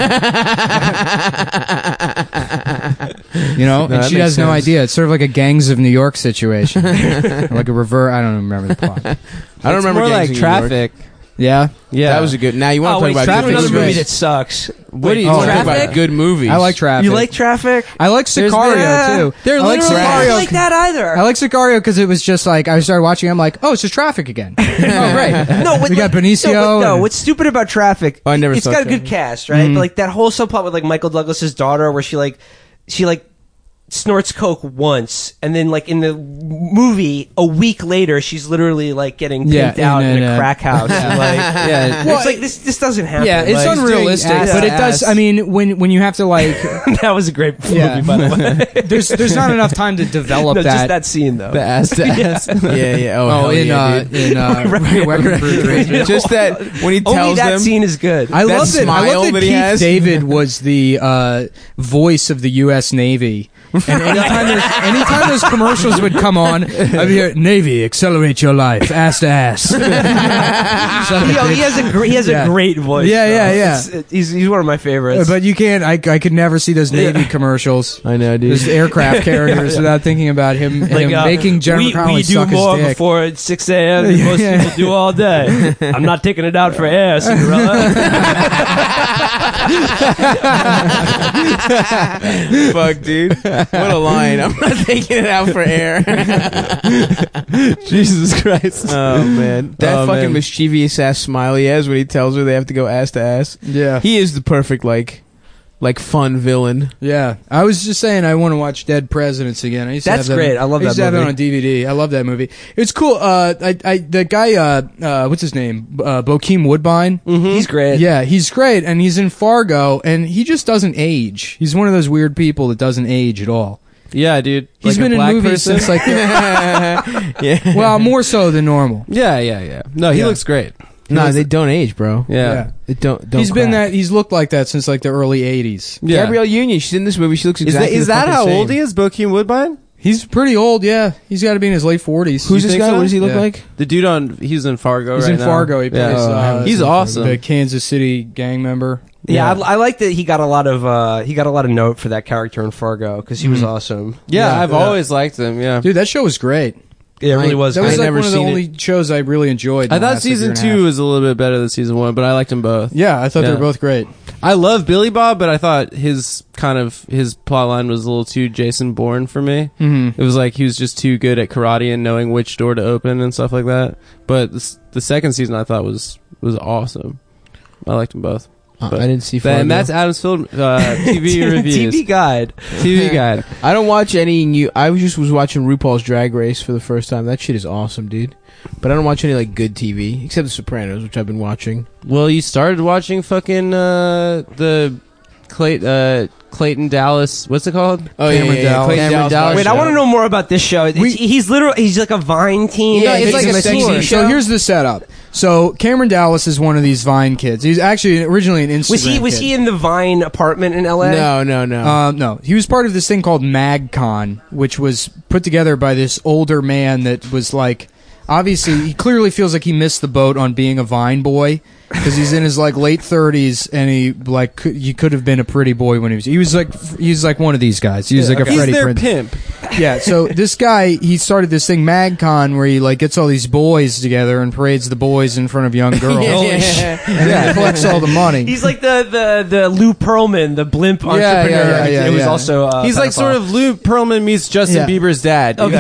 No, and that she makes has no sense. idea. It's sort of like a Gangs of New York situation, like a reverse. I don't remember the plot. I don't It's remember more Gangs like of New Traffic. Yeah, Yeah. That was a good. Now you want oh to wait, talk about Traffic, good another movies? movie that sucks. What do you Oh, want to talk about? Traffic? Good movies. I like Traffic. You like Traffic? I like Sicario Yeah. too. They're I like literally- I don't Sicario. like that either. I like Sicario because it was just like I started watching. I'm like, oh, it's just Traffic again. Oh, great. No, We got Benicio No, and- what's stupid about Traffic? Oh, I never It's saw got a good Traffic. cast, right? But like that whole subplot with like Michael Douglas's daughter, where she snorts coke once, and then like in the movie a week later she's literally like getting Yeah, pimped out in in a a- crack house. And, like, Yeah. it's like this doesn't happen. Yeah, it's Like, unrealistic, doing but it does. ass. I mean, when you have to like, that was a great movie, Yeah. by the way. there's not enough time to develop No, just that. that scene though. The ass to ass. Yeah. Oh, Oh, hell in yeah, dude. Weapon Proof Dreams. Just that when he Only tells that them. scene is good. I That loved it. I smile loved that that he Keith has. David was the voice of the U.S. Navy. And anytime those commercials would come on, I'd hear Navy accelerate your life, ass to ass. he has Yeah. a great voice. Yeah, yeah, though. yeah. He's one of my favorites. But you can't. I could never see those Navy commercials. I know, dude. Those aircraft carriers without thinking about him making Jennifer we Connelly do suck more his dick. before 6 a.m. than most Yeah. people do all day. I'm not taking it out for air, Cinderella. Fuck, dude. What a line. I'm not taking it out for air. Jesus Christ. Oh, man. That Oh, fucking man. mischievous ass smile he has when he tells her they have to go ass to ass. Yeah. He is the perfect, like fun villain. Yeah, I was just saying I want to watch Dead Presidents again. I used to That's have that, great. I love used that to have it movie. on DVD. I love that movie. It's cool. The guy, what's his name? Bokeem Woodbine. He's great. Yeah, he's great, and he's in Fargo, and he just doesn't age. He's one of those weird people that doesn't age at all. Yeah, dude. He's Like a been in black movies person? since like, Yeah. well, more so than normal. Yeah. No, he Yeah. looks great. No, they don't age, bro. Yeah. It don't He's been crack. that. He's looked like that since like the early '80s. Yeah. Gabrielle Union, she's in this movie. She looks Is exactly that the fucking how same. old he is, Bokeem Woodbine? He's pretty old. Yeah, he's got to be in his late 40s. Who's You this think guy? so? What does he look Yeah. like? The dude he's in Fargo He's right in now. Fargo. He plays. Yeah. He's the awesome. The Kansas City gang member. Yeah, I like that he got a lot of note for that character in Fargo because he was awesome. Yeah, I've always liked him. Yeah, Dude, that show was great. Yeah, it really was. That was great. like never one of the seen only shows I really enjoyed. I in the thought last, like, year season and a half. 2 was a little bit better than season 1, but I liked them both. Yeah, I thought they Yeah. were both great. I love Billy Bob, but I thought his plot line was a little too Jason Bourne for me. Mm-hmm. It was like he was just too good at karate and knowing which door to open and stuff like that. But the second season I thought was awesome. I liked them both. I But- didn't see Fargo. And that's Adam's film TV reviews. TV Guide. TV guide. I don't watch any new. I just was watching RuPaul's Drag Race for the first time. That shit is awesome, dude. But I don't watch any like good TV except The Sopranos, which I've been watching. Well, you started watching fucking the Clayton Dallas. What's it called? Oh Cameron Dallas. Clayton Cameron Dallas. Dallas. Wait, I want to know more about this show. He's like a Vine teen. Yeah, it's He's like in a sexy TV show. So here's the setup. So Cameron Dallas is one of these Vine kids. He's actually originally an Instagram Was kid. he in the Vine apartment in LA? No. No, he was part of this thing called MagCon, which was put together by this older man that was like, obviously, he clearly feels like he missed the boat on being a Vine boy because he's in his like late 30s and he could have been a pretty boy when he was like one of these guys. He was like a He's Freddie their Prinze. pimp. Yeah, so this guy, he started this thing, MagCon, where he like gets all these boys together and parades the boys in front of young girls. Yeah, collects all the money. He's like the Lou Pearlman, the blimp entrepreneur. yeah, It was yeah. also He's like pedophile. sort of Lou Pearlman meets Justin Yeah. Bieber's dad. Okay.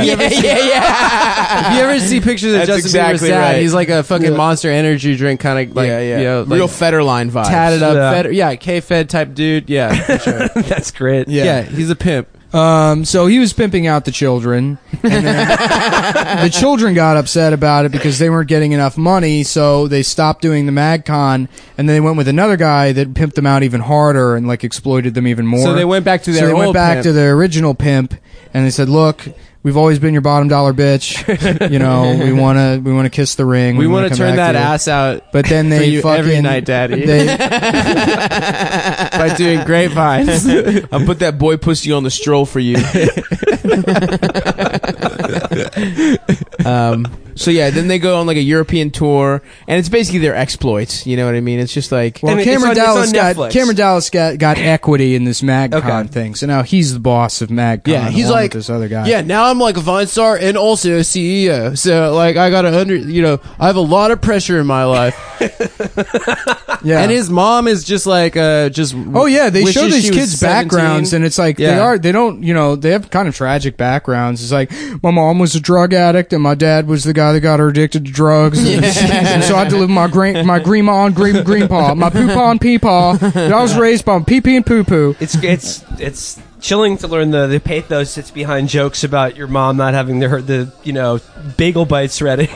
If you ever see pictures of That's Justin exactly Bieber's dad, right. he's like a fucking Monster Energy drink kind of like, you know, like real Federline vibes. tatted up, Yeah. K-Fed type dude. Yeah, for sure. That's great. Yeah, he's a pimp. So he was pimping out the children, and then the children got upset about it because they weren't getting enough money, so they stopped doing the MagCon, and then they went with another guy that pimped them out even harder and like exploited them even more. So they went back to So their they went old back pimp. to their original pimp, and they said, "Look, we've always been your bottom dollar bitch. You know, we wanna kiss the ring. We wanna want to come turn back that to you." ass out But then for they you fucking every night, Daddy, They, by doing grapevines. I'll put that boy pussy on the stroll for you. So yeah, then they go on like a European tour, and it's basically their exploits. You know what I mean? It's just like well, I mean, Cameron it's on Dallas Netflix. got equity in this MagCon Okay. thing, so now he's the boss of MagCon. Yeah, he's along like- with this other guy. Yeah, now I'm like a Vine star and also a CEO. So like I gotta I have a lot of pressure in my life. yeah. And his mom is just like just Oh yeah, they show wishes these she was kids' 17. backgrounds, and it's like Yeah. they have kind of tragic backgrounds. It's like my mom was a drug addict, and my dad was the guy that got her addicted to drugs. And so I had to live with my grandma on green paw, my poo paw and pee paw. And I was raised by pee pee and poo poo. It's chilling to learn the pathos that's behind jokes about your mom not having the bagel bites ready.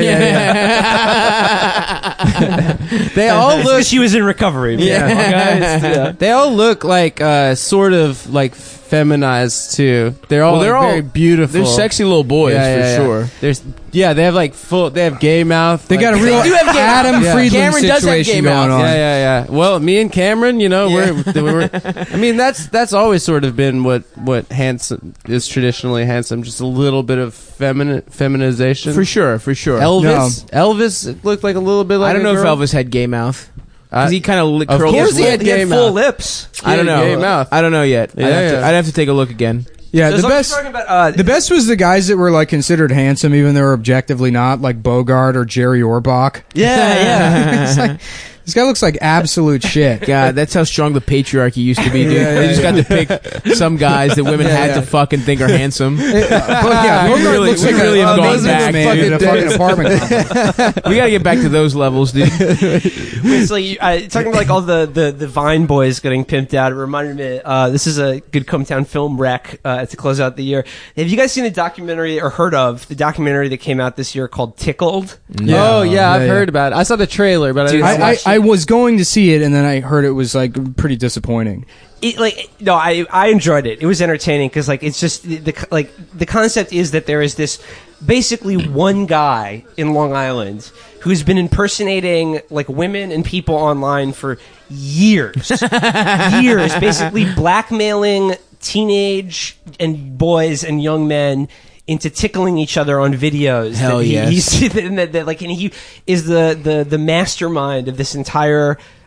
They all It's look 'cause she was in recovery. Yeah. They all look like sort of like feminized too. They're all Well, very beautiful. they're sexy little boys for sure. They have like they have gay mouth. They got a real They do have gay Adam mouth. Yeah. Friedland Cameron does have situation gay going mouth. on. Yeah. Well, me and Cameron, we're I mean, that's always sort of been what handsome is traditionally handsome. Just a little bit of feminization. For sure. Elvis looked like a little bit like I don't a know girl. if Elvis had gay mouth. I- Because he kind of Of curled course his he lip. had He gay had full mouth. lips. I don't know. Gay mouth. I don't know yet. Yeah. I'd have to take a look again. Yeah, So the as long as best. we're talking about, The best was the guys that were like considered handsome, even though they were objectively not, like Bogart or Jerry Orbach. yeah. It's like, this guy looks like absolute shit. God, that's how strong the patriarchy used to be, dude. Yeah, They just yeah. got to pick some guys that women had to fucking think are handsome. But yeah, We Bogart really- looks we like really have a gone businessman back. in a Fucking fucking apartment complex. We got to get back to those levels, dude. It's like talking about like all the Vine boys getting pimped out. It reminded me. This is a good Cometown film rec to close out the year. Have you guys seen a documentary or heard of the documentary that came out this year called Tickled? Oh yeah, I've heard about it. I saw the trailer, but Dude, I didn't watch I was going to see it, and then I heard it was like pretty disappointing. I enjoyed it. It was entertaining because like it's just the concept is that there is this basically one guy in Long Island who's been impersonating like women and people online for years, basically blackmailing teenage and boys and young men into tickling each other on videos. Hell that yes. and he is the mastermind of this entire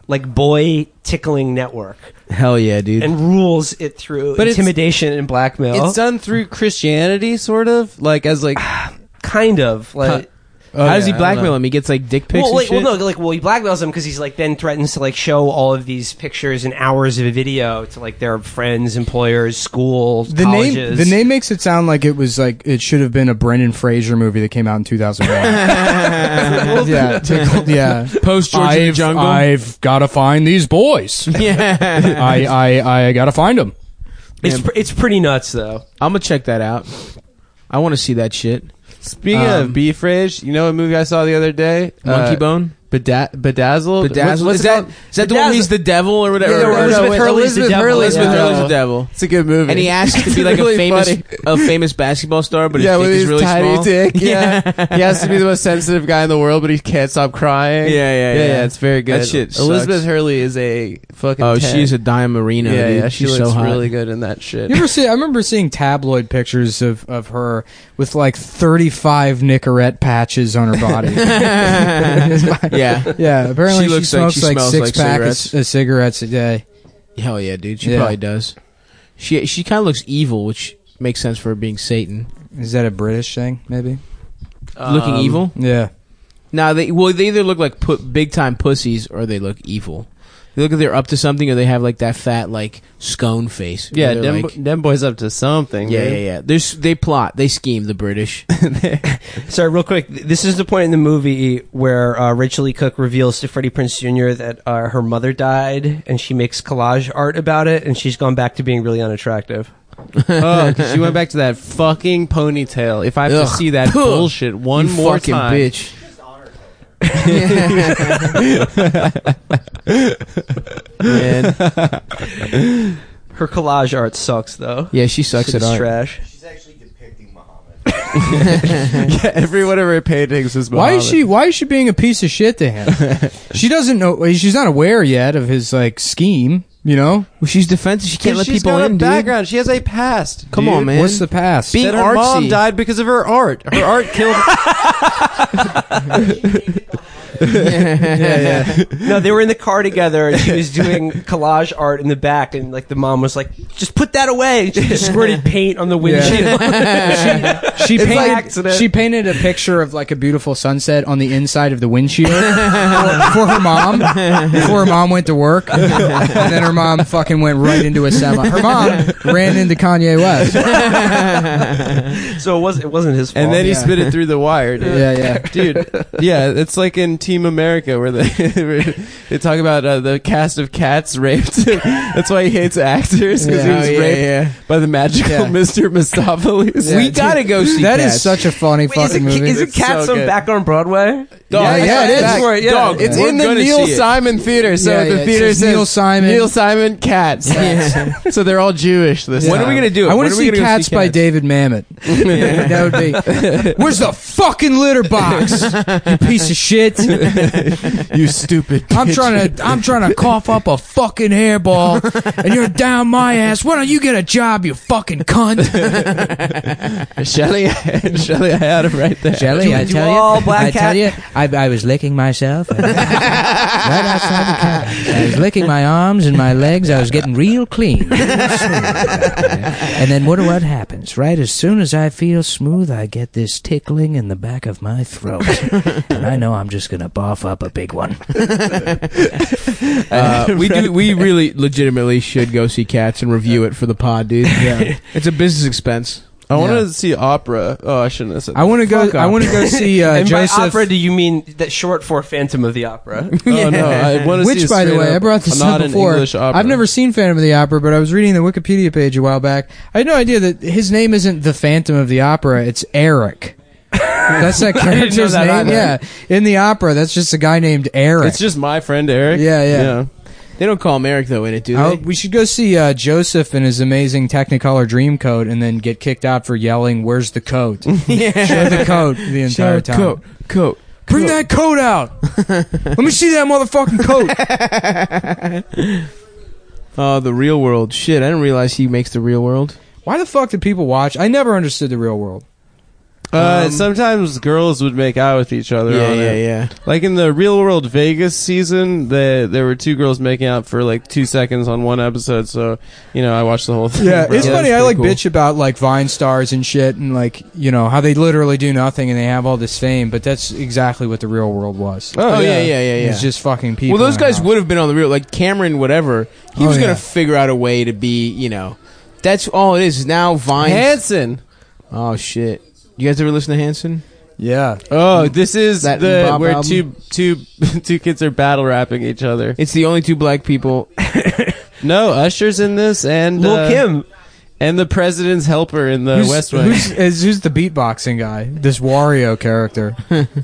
like boy tickling network Hell yeah, dude. and rules it through But it's- intimidation and blackmail. It's done through Christianity, sort of, like as like. kind of like. How does he I don't blackmail know. him? He gets like dick pics Well, and shit? he blackmails them because he's like then threatens to like show all of these pictures and hours of video to like their friends, employers, schools, colleges. The name makes it sound like it was like it should have been a Brendan Fraser movie that came out in 2001. yeah, yeah. Post George in the Jungle. I've got to find these boys. Yeah. I got to find them. It's pretty nuts though. I'm gonna check that out. I want to see that shit. Speaking of beef rage, you know what movie I saw the other day? Monkey Bone. Bedazzled. Bedazzled. What's Is it that called? is that the one where he's the devil or whatever? Yeah, Or- Elizabeth Hurley's the devil. Elizabeth Yeah. Hurley's the devil. It's a good movie. And he asks to be like really a famous funny. basketball star, but his Yeah, dick with is his really tiny small. dick. Yeah, he has to be the most sensitive guy in the world, but he can't stop crying. Yeah. It's very good. That shit Elizabeth sucks. Hurley is a fucking. Oh, 10. she's a dime marino. Yeah, dude. yeah. She She's looks so hot. really good in that shit. You ever see? I remember seeing tabloid pictures of her with like 35 Nicorette patches on her body. Yeah. Yeah, apparently She she, looks like smokes she like smells 6 like packs of cigarettes a day. Hell yeah, dude. She Yeah. probably does. She kind of looks evil, which makes sense for her being Satan. Is that a British thing? Maybe. Looking evil? Yeah. Nah, they either look like big time pussies or they look evil. They look like they're up to something, or they have like that fat like scone face. Yeah, Where they're them, like, them boys up to something. yeah, man. yeah, yeah. They plot, they scheme. The British. Sorry, real quick. This is the point in the movie where Rachel Lee Cook reveals to Freddie Prinze Jr. that her mother died, and she makes collage art about it, and she's gone back to being really unattractive. Oh, 'cause she went back to that fucking ponytail. If I have Ugh. to see that bullshit one You more fucking time, bitch. Man. Her collage art sucks, though. Yeah, she sucks Shit at is art. trash. She's actually depicting Muhammad. yeah, every one of her paintings is. Why is Muhammad. Why is she being a piece of shit to him? She doesn't know. She's not aware yet of his like scheme. You know. Well, she's defensive. She can't let She's people got in, a dude. background. She has a past. Come dude. on, man. What's the past? Being That her mom artsy. died because of her art. Her art killed. yeah. No, they were in the car together, and she was doing collage art in the back, and like the mom was like, "Just put that away." And she just squirted paint on the windshield. She painted a picture of like a beautiful sunset on the inside of the windshield for her mom before her mom went to work, and then her mom fucking went right into a semi. Her mom ran into Kanye West. So it wasn't his fault. And then he yeah. spit it through the wire, dude. Yeah. Dude, yeah, it's like in Team America where they talk about the cast of Cats raped. That's why he hates actors, because he Yeah. was Oh, yeah, raped yeah. by the magical Yeah. Mr. Mistopheles. Yeah, We dude, gotta go see That is Cats. such a funny fucking movie. Is it It's Cats so on good. back on Broadway? Dog, Yeah, it is. Dog, Dog, It's we're in the gonna Neil see it. Simon Theater, so Yeah, the yeah, it theater says says Neil Simon. Neil Simon Cats. Yeah. So they're all Jewish this When time. are we gonna do it? I want When to are we see gonna go Cats by David Mamet. That would be. Where's the fucking litter box? You piece of shit. You stupid. I'm trying to cough up a fucking hairball, and you're down my ass. Why don't you get a job, you fucking cunt? Shelley, I had him right there. Jelly, I tell you, all black I tell cat? you, I was licking myself right outside the cabin. I was licking my arms and my legs. I was getting real clean, real smooth. And then what happens? Right as soon as I feel smooth, I get this tickling in the back of my throat, and I know I'm just gonna barf up a big one. We really legitimately should go see Cats and review it for the pod, dude. Yeah. It's a business expense. I wanted Yeah. to see opera. Oh, I shouldn't have said. I want to go. Fuck I want to go see And Joseph. by opera, do you mean that short for Phantom of the Opera? Oh no, I want to see. Which, a by the straight way, up- I brought this not up an before. English opera. I've never seen Phantom of the Opera, but I was reading the Wikipedia page a while back. I had no idea that his name isn't the Phantom of the Opera; it's Eric. That's that character's that name. either. Yeah, in the opera, that's just a guy named Eric. It's just my friend Eric. Yeah. They don't call him Eric though in it, do they? We should go see Joseph in his amazing Technicolor Dreamcoat, and then get kicked out for yelling, "Where's the coat?" Show the coat the entire time. Coat. Bring that coat out. Let me see that motherfucking coat. Oh, the Real World. Shit, I didn't realize he makes the Real World. Why the fuck did people watch? I never understood the Real World. Sometimes girls would make out with each other. on it. Yeah. Like in the Real World Vegas season, there were two girls making out for like 2 seconds on one episode. So I watched the whole thing. Yeah, it's Yeah, funny. that's I like pretty bitch about like Vine stars and shit, and like how they literally do nothing and they have all this fame, but that's exactly what the real world was. Oh, yeah. It's just fucking people. Well, those in a guys house. would have been on the real, like Cameron, whatever. He Oh, was yeah. gonna figure out a way to be, that's all it is. Now Vine. Hanson. Oh shit! You guys ever listen to Hanson? Yeah. Oh, this is That the Bob where album? two kids are battle rapping each other. It's the only two black people. No, Usher's in this, and Lil Kim. and the president's helper in the West Wing. Who's the beatboxing guy? This Wario character.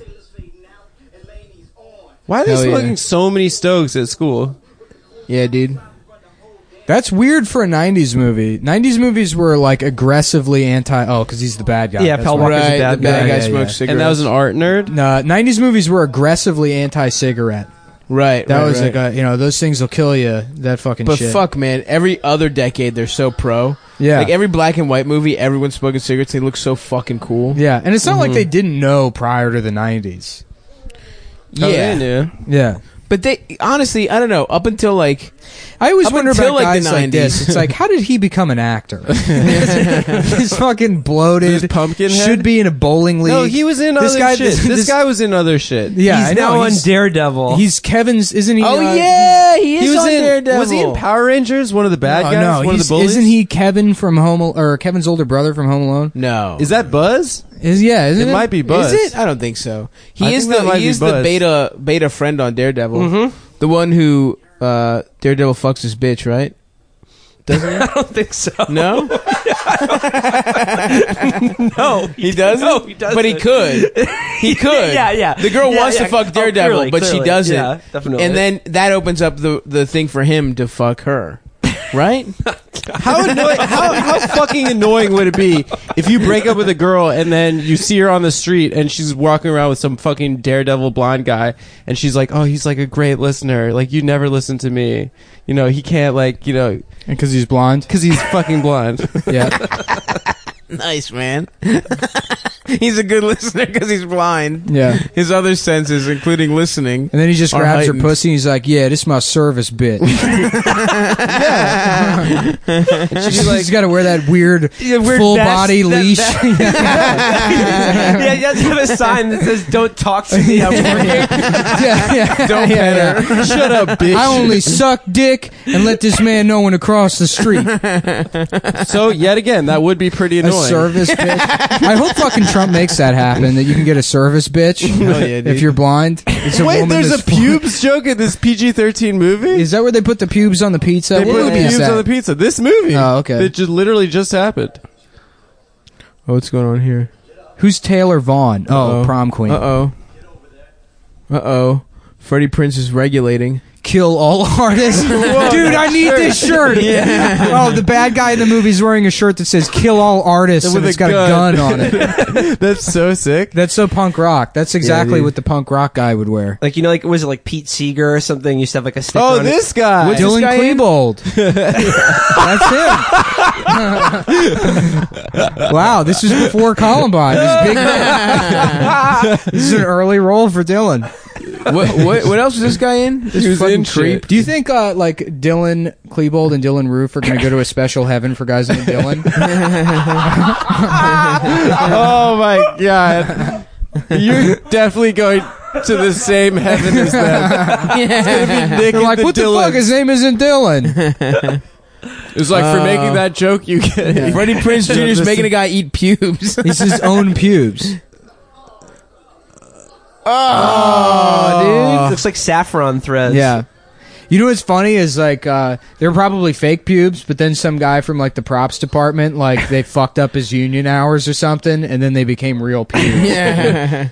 Why are they Hell yeah. smoking so many Stokes at school? Yeah, dude. That's weird for a 90s movie. 90s movies were like aggressively because he's the bad guy. Yeah, That's Paul why. Walker's a Right, bad the bad guy. guy Yeah, smokes yeah. cigarettes. And that was an art nerd. No, 90s movies were aggressively anti-cigarette. right. That right, was right. like those things will kill you. That fucking But shit. fuck, man. Every other decade, they're so pro. Yeah. Like every black and white movie, everyone's smoking cigarettes. They look so fucking cool. Yeah, and it's not like they didn't know prior to the 90s. Oh, Yeah. they knew. Yeah. But they honestly, I don't know. Up until like, I always Up wonder until, about like, guys the like this. 90s. It's like, how did he become an actor? He's fucking bloated. His pumpkin head? Should be in a bowling league. No, he was in This other guy- shit. This guy was in other shit. Yeah, I He's know. now on Daredevil. He's Kevin's, isn't he? oh yeah, he He is was on in. Daredevil. Was he in Power Rangers? One of the bad guys. no, one of the bullies. isn't he Kevin from Kevin's older brother from Home Alone? No, Is that Buzz? Isn't It might be Buzz. Is it? I don't think so. I He is think that might the be Buzz. beta friend on Daredevil. Mhm. The one who Daredevil fucks his bitch, right? Doesn't he? I don't think so. No, No, he doesn't. No, he doesn't. But he could. He could. Yeah. The girl Yeah, wants yeah. to fuck Oh, Daredevil, but she clearly. doesn't. Yeah, definitely. And then that opens up the thing for him to fuck her, right? How annoying! How fucking annoying would it be if you break up with a girl and then you see her on the street and she's walking around with some fucking Daredevil blonde guy and she's like, "Oh, he's like a great listener. Like you never listen to me. He can't Because he's blonde. because he's fucking blonde." Yeah. Nice, man. He's a good listener because he's blind. Yeah. His other senses, including listening. And then he just Are grabs heightened. her pussy and he's like, "Yeah, this is my service bitch." She's got to wear that weird, weird full vest, body that leash. yeah, you have to have a sign that says "Don't talk to me. I'm working." Don't pet her. Shut up, bitch. I only suck dick and let this man know when to cross the street. So yet again, that would be pretty A annoying. service bitch. I hope fucking Trump makes that happen. That you can get a service bitch Hell yeah, dude. if you're blind. It's Wait, woman there's a that's blind. pubes joke in this PG-13 movie. Is that where they put the pubes on the pizza? They What put movie is pubes that? on the pizza. This movie. Oh, okay. It just literally just happened. Oh, what's going on here? Who's Taylor Vaughn? Oh, prom queen. Uh-oh. Freddie Prinze is regulating. Kill all artists. Dude, I need this shirt. Oh, the bad guy in the movie's wearing a shirt that says "Kill all artists" With and it's a got gun. a gun on it. That's so sick. That's so punk rock. That's exactly dude. what the punk rock guy would wear. Like was it like Pete Seeger or something? Used to have like a sticker. Oh, on this guy. What's Dylan this guy in? Klebold. That's him. Wow, this was before Columbine. This is an early role for Dylan. What else was this guy in? This He was fucking in creep. Do you think like Dylan Klebold and Dylan Roof are going to go to a special heaven for guys named Dylan? Oh my god. You're definitely going to the same heaven as them. It's gonna be Nick They're and like, the what the Dylans. fuck? His name isn't Dylan. It's like for making that joke, you get. Freddie Prinze Jr. is making a guy eat pubes. He's his own pubes. dude. Looks like saffron threads. Yeah. You know what's funny is like they're probably fake pubes, but then some guy from like the props department like they fucked up his union hours or something, and then they became real pubes. Yeah.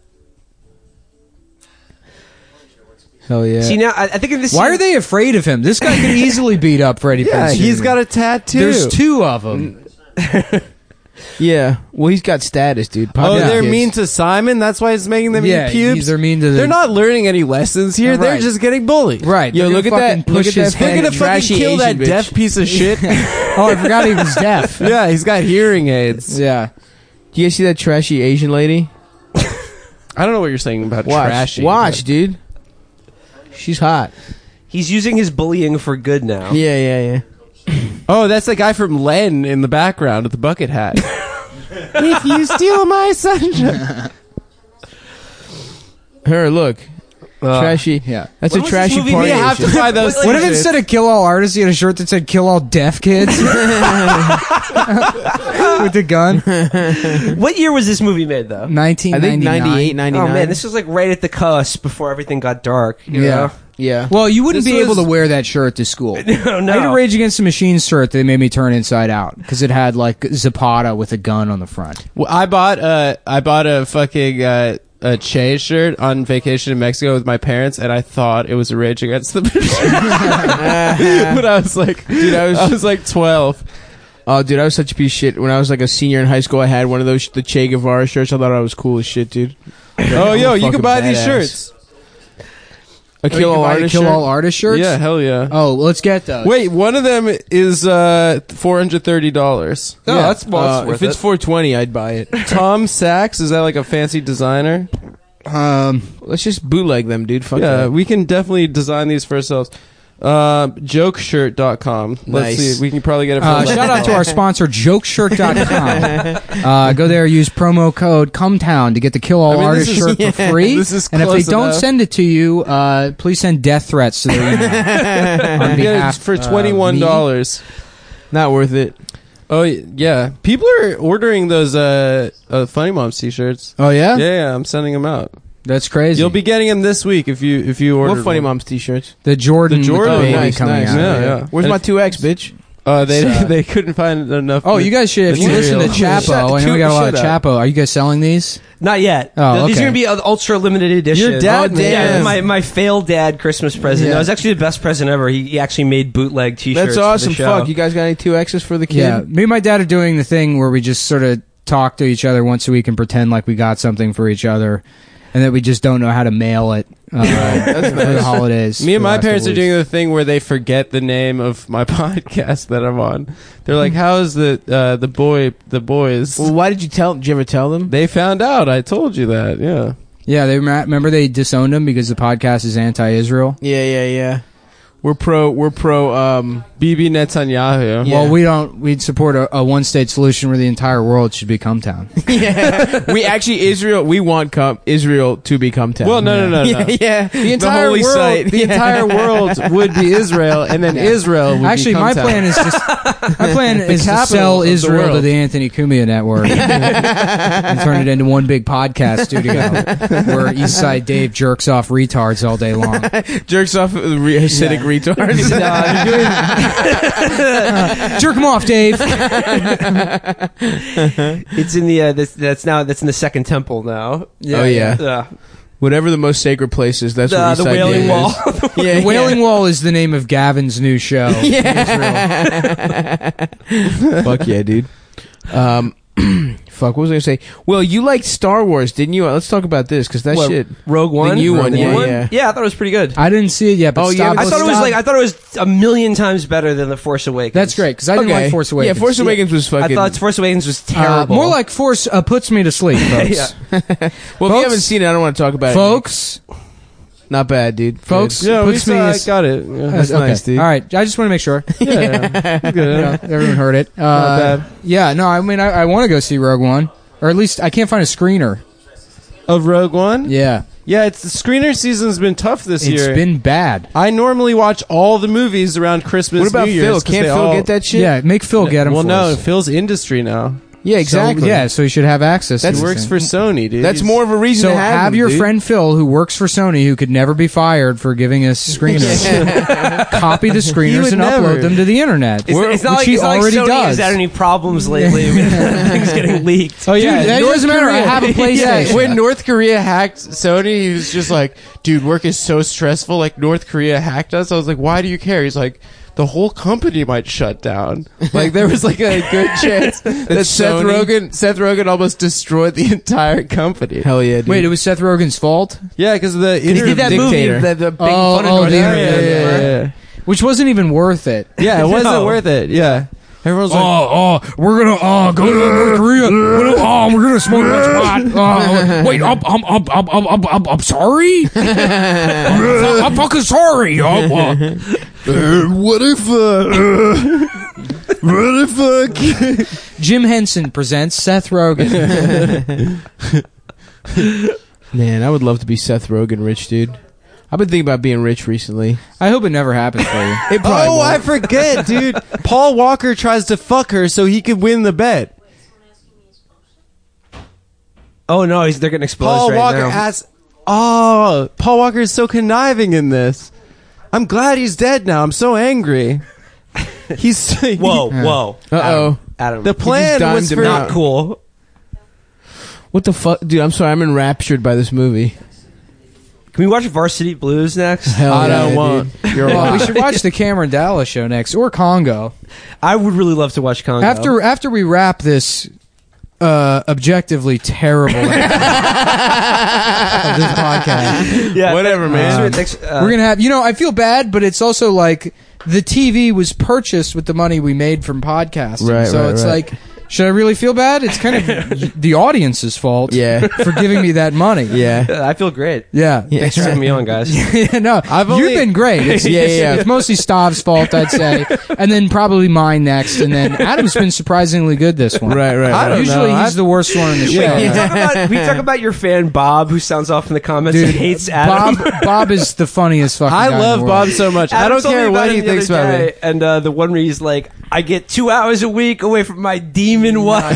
Hell yeah. See now, I think in this. Why are they afraid of him? This guy could easily beat up Freddie Yeah, Prinze he's Jr. got a tattoo. There's two of them. Yeah. Well, he's got status, dude. Oh, Popular they're kids. mean to Simon. That's why he's making them Yeah, eat pubes. they're mean to the. They're not learning any lessons here. Oh, They're right. just getting bullied. right. Yo, they're look gonna at that- fucking look Push at his that They're head. gonna fucking Trashy kill that Asian bitch. deaf piece of shit. Oh, I forgot he was deaf. Yeah, he's got hearing aids. Yeah. Do you guys see that trashy Asian lady? I don't know what you're saying about Watch, trashy. watch, dude. She's hot. He's using his bullying for good now. Yeah. Oh, that's the guy from Len in the background with the bucket hat. If you steal my sunshine. Her, look. Trashy. Yeah. That's When a was trashy this movie party. made? We have to find those. What if instead of Kill All Artists, you had a shirt that said Kill All Deaf Kids? With the gun? What year was this movie made, though? 1999. I think 98, 99. Oh man, this was like right at the cusp before everything got dark. You know? Yeah. Well, you wouldn't This be able was- to wear that shirt to school. No, no. I had a Rage Against the Machine shirt that made me turn inside out because it had like Zapata with a gun on the front. Well, I bought a fucking a Che shirt on vacation in Mexico with my parents, and I thought it was a Rage Against the Machine. But I was like, dude, I was like 12. Oh, dude, I was such a piece of shit. When I was like a senior in high school, I had one of those, the Che Guevara shirts. I thought I was cool as shit, dude. Oh, yo, you fucking can buy these badass. shirts. A Kill All Artist Kill shirt? All Artist shirts? Yeah, hell yeah. Oh, well, let's get those. Wait, one of them is $430. Oh, that's worth if it's it. $420, I'd buy it. Tom Sachs, is that like a fancy designer? Let's just bootleg them, dude. Fuck Yeah, that. we can definitely design these for ourselves. Jokeshirt.com. Let's Nice. see. We can probably get it for Shout out to our sponsor, Jokeshirt.com. Go there, use promo code CUMTOWN to get the Kill All I mean, Artist this is- shirt for free. this is and if they close don't enough. send it to you, please send death threats to their email. On Get behalf it for of $21. Not worth it. Oh yeah, people are ordering those Funny Moms t-shirts. Oh, yeah? Yeah, I'm sending them out. That's crazy. You'll be getting them this week if you order. What Funny Moms t-shirts? the Jordan, The Jordan with the baby nice, coming nice. out. Yeah. Where's And my if- 2X, bitch? They couldn't find enough. Oh, you guys should, if you listen to material. Chapo, I know we got a lot of Chapo. Are you guys selling these? Not yet. Oh, These are okay. going to be an ultra limited edition. Your dad, Oh, yeah, man. my failed dad Christmas present. Yeah. No, it was actually the best present ever. He actually made bootleg T-shirts. That's for the awesome. show. Fuck, you guys got any 2Xs for the kid? Yeah. Me and my dad are doing the thing where we just sort of talk to each other once a week and pretend like we got something for each other. And that we just don't know how to mail it for the holidays. Me and for the my last parents are couple doing weeks. the thing where they forget the name of my podcast that I'm on. They're like, "How is the boys?" Well, why did you ever tell them? They found out. I told you that. Yeah. Yeah, they remember they disowned him because the podcast is anti-Israel. Yeah. We're pro, Bibi Netanyahu. Yeah. Well, we'd support a one-state solution where the entire world should become town. we actually, we want Israel to become town. Well, no. Yeah. The entire holy world, site. the entire world would be Israel, and then Israel would Actually, become my town. plan is just to capital sell of the Israel to world. the Anthony Cumia network and turn it into one big podcast studio where Eastside Dave jerks off retards all day long. Jerks off acidic retards. Jerk him off, Dave. It's in the that's in the second temple now. Oh, yeah. Whatever the most sacred place is, that's what The Eastside Wailing Dave Wall. is. Yeah, The Wailing Wall is the name of Gavin's new show. Fuck yeah, dude. Fuck, what was I gonna say? Well, you liked Star Wars, didn't you? Let's talk about this, because that What, shit. Rogue One. The new one, The new yeah, one? yeah. Yeah, I thought it was pretty good. I didn't see it yet, but Oh, yeah, stop- I thought it was stop- I thought it was a million times better than The Force Awakens. That's great, because I didn't like Force Awakens. Yeah, Force Awakens was I fucking. thought Force Awakens was terrible. More like Force puts me to sleep, folks. Yeah. well, if you folks- haven't seen it, I don't want to talk about it. Folks, Not bad, dude. Folks, Yeah, puts me I as- got it. Yeah. That's okay. nice, dude. All right, I just want to make sure. Yeah. Good. Yeah, everyone heard it. bad. Yeah, no, I mean, I want to go see Rogue One, or at least I can't find a screener. Of Rogue One? Yeah, Yeah, the screener season's been tough this it's year. been bad. I normally watch all the movies around Christmas. What about New Year's, Phil? 'cause Can't they Phil all- get that shit? Yeah, make Phil get him. Well, for no, us. Phil's industry now. Yeah, exactly. So, yeah, so he should have access. He to works this for thing. Sony, dude. That's He's- more of a reason So to have him, your dude. friend Phil, who works for Sony, who could never be fired for giving us screeners, copy the He screeners would and never. upload them to the internet. It's not which like, he it's not like already Sony does. has had any problems lately with things getting leaked. Oh yeah, Dude, that North doesn't matter. I Korea- have a PlayStation. Yeah, when North Korea hacked Sony, he was just like, dude, work is so stressful. Like, North Korea hacked us. I was like, why do you care? He's like, the whole company might shut down. Like, there was like a good chance that Seth Rogen almost destroyed the entire company. Hell yeah, dude. Wait, it was Seth Rogen's fault, Yeah, because the He did that Dictator. movie, the big Oh, fun of oh, North the- Korea. yeah. which wasn't even worth it. Yeah, it wasn't No. worth it. Yeah. Everyone's like, we're gonna go to North Korea. We're gonna smoke that pot. Wait, I'm sorry. I'm fucking sorry. what if Jim Henson presents Seth Rogen. Man, I would love to be Seth Rogen rich, dude. I've been thinking about being rich recently. I hope it never happens for you. It probably won't. I forget, dude. Paul Walker tries to fuck her so he could win the bet. Oh no, they're getting exposed Paul right Walker now. asks. Oh, Paul Walker is so conniving in this. I'm glad he's dead now. I'm so angry. He's Whoa. Uh-oh. Adam. The plan dimed was him for out. Not cool. What the fuck? Dude, I'm sorry. I'm enraptured by this movie. Can we watch Varsity Blues next? Hell I yeah, don't want. dude. You're Well, we alive. should watch the Cameron Dallas show next, or Congo. I would really love to watch Congo. After we wrap this objectively terrible of this podcast, yeah, Whatever, man. we're gonna have. I feel bad, but it's also like the TV was purchased with the money we made from podcasting, Right, so right, it's right. like. Should I really feel bad? It's kind of the audience's fault Yeah. for giving me that money. Yeah. I feel great. Yeah. Thanks for having me on, guys. Yeah, no, only- you've been great. It's, Yeah. it's mostly Stav's fault, I'd say, and then probably mine next, and then Adam's been surprisingly good this one. Right. I don't Usually know. he's the worst one in the show. Wait, we talk about your fan Bob, who sounds off in the comments Dude, and hates Adam. Bob is the funniest fucking guy I in the love world. Bob so much. I Adam don't told me care about what him he the thinks other about me. day, and the one where he's like, I get 2 hours a week away from my demon wife.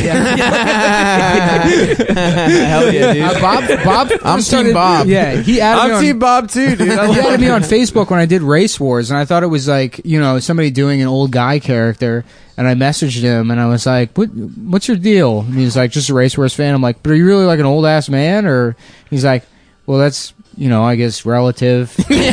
Hell yeah, dude. Bob I'm started- Team Bob. Yeah, he added me I'm on, Team Bob too, dude. he added me on Facebook when I did Race Wars, and I thought it was like, somebody doing an old guy character, and I messaged him, and I was like, what's your deal? And he's like, just a Race Wars fan. I'm like, but are you really like an old ass man? Or he's like, well, that's, I guess relative.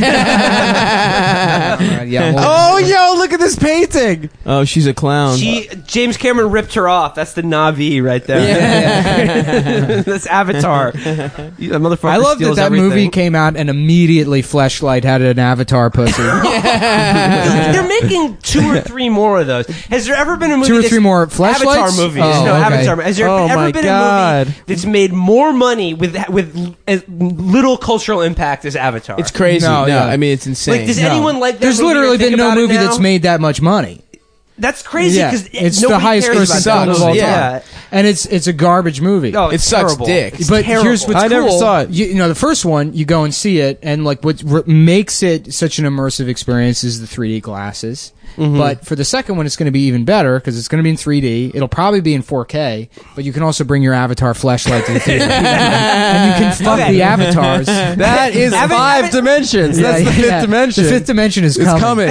Yeah, well, Oh, yo, look at this painting. Oh, she's a clown. James Cameron ripped her off. That's the Na'vi right there. That's Avatar. That motherfucker I love that steals movie everything. came out and immediately Fleshlight had an Avatar pussy. They're making 2 or 3 more of those. Has there ever been a movie 2 or that's 3 more Fleshlights? Avatar movies? Oh, No, okay. Avatar. Has there Oh, ever my been a God. movie that's made more money with as little cultural impact as Avatar? It's crazy. No, No, yeah. I mean, it's insane. Like, does No. anyone like that? There's movie literally or think been no about it movie now? that's made that much money. That's crazy Yeah, because it's the highest grossing film of all time. Yeah. And it's a garbage movie. No, It it's sucks terrible. dick. It's But terrible. here's what's I never cool. saw it. The first one, you go and see it, and like what makes it such an immersive experience is the 3D glasses. But for the second one, it's going to be even better because it's going to be in 3D. It'll probably be in 4K, but you can also bring your Avatar flashlight to the theater, and you can fuck Okay. the avatars. That is Haven't- 5 dimensions. That's the 5th dimension. The 5th dimension is It's coming.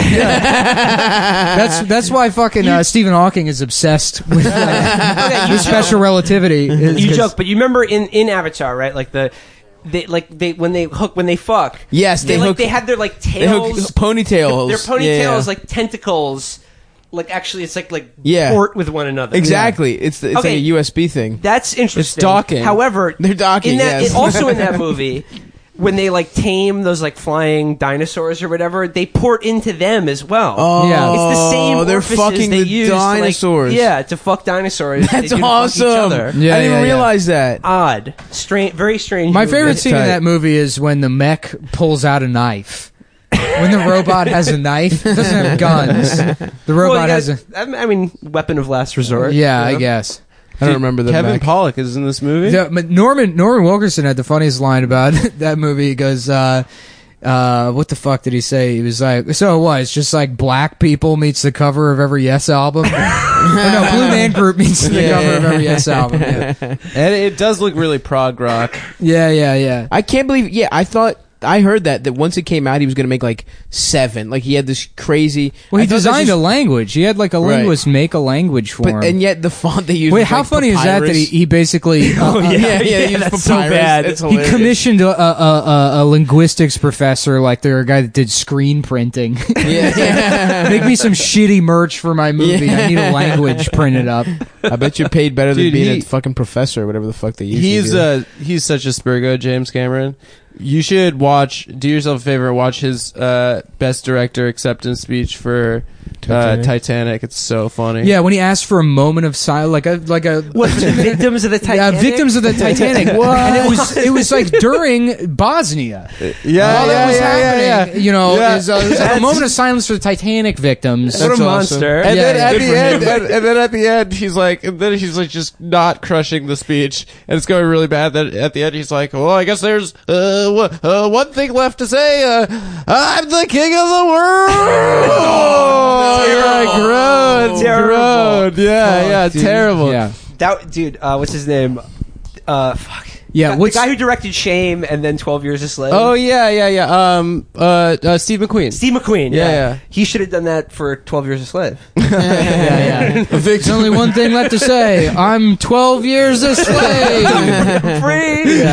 That's why fucking Stephen Hawking is obsessed with, with special relativity. is You 'cause- joke, but you remember in Avatar, right? Like when they fuck. Yes, they hook. they had their like They hook tails. ponytails. Their ponytails Yeah. like tentacles. Like actually, it's like Yeah. port with one another. Exactly. It's Okay. like a USB thing. That's interesting. docking. However, They're docking, In that, yes. also in that movie, when they like tame those like flying dinosaurs or whatever, they port into them as well. Oh, Yeah. It's the same. They're orifices fucking they the use to, like- dinosaurs. to fuck dinosaurs. That's They do to fuck awesome. Each other. Yeah, I didn't yeah, yeah. realize that. Odd, strange, very strange. My movie. favorite scene in Tight. that movie is when the mech pulls out a knife. When the robot has a knife, it doesn't have guns. The Well, robot you has a. guys- I mean, weapon of last resort. Yeah, you I know? guess. I don't remember the Kevin back. Pollak is in this movie. But Norman Wilkerson had the funniest line about that movie. He goes, what the fuck did he say? He was like, so what? It's just like Black People meets the cover of every Yes album? Or no, Blue Man Group meets the cover of every Yes album. Yeah, And it does look really prog rock. yeah. I can't believe. Yeah, I heard that once it came out, he was going to make like 7. Like he had this crazy. Well, he I thought this designed was- a language. He had like a Right. linguist make a language for him. and yet the font they used. Wait, was, how like, funny is that papyrus. he basically Yeah, he used that's so papyrus. bad. It's he hilarious. commissioned a linguistics professor, like they're a guy that did screen printing. Yeah. Make me some shitty merch for my movie. I need a language printed up. I bet you're paid better than Dude, being he- a fucking professor or whatever the fuck they use. He's such a Spurgo, James Cameron. You should do yourself a favor and watch his best director acceptance speech for Titanic. It's so funny. Yeah, when he asked for a moment of silence, like a What, for the victims of the Titanic? Yeah, victims of the Titanic. And it was like during Bosnia. While that was happening, you know, Yeah. it was like a moment of silence for the Titanic victims. What a That's awesome. monster. And Yeah, then at good the for end, him. and then at the end, he's like just not crushing the speech, and it's going really bad. Then at the end, he's like, "Well, I guess there's one thing left to say. I'm the king of the world." Yeah, groan, Terrible. groan. Yeah, Dude, terrible. Yeah. That dude, what's his name? Fuck. Yeah, the guy who directed Shame and then 12 Years a Slave. Oh yeah. Steve McQueen. Steve McQueen. Yeah. He should have done that for 12 Years a Slave. There's only one thing left to say. I'm 12 years a slave. Free.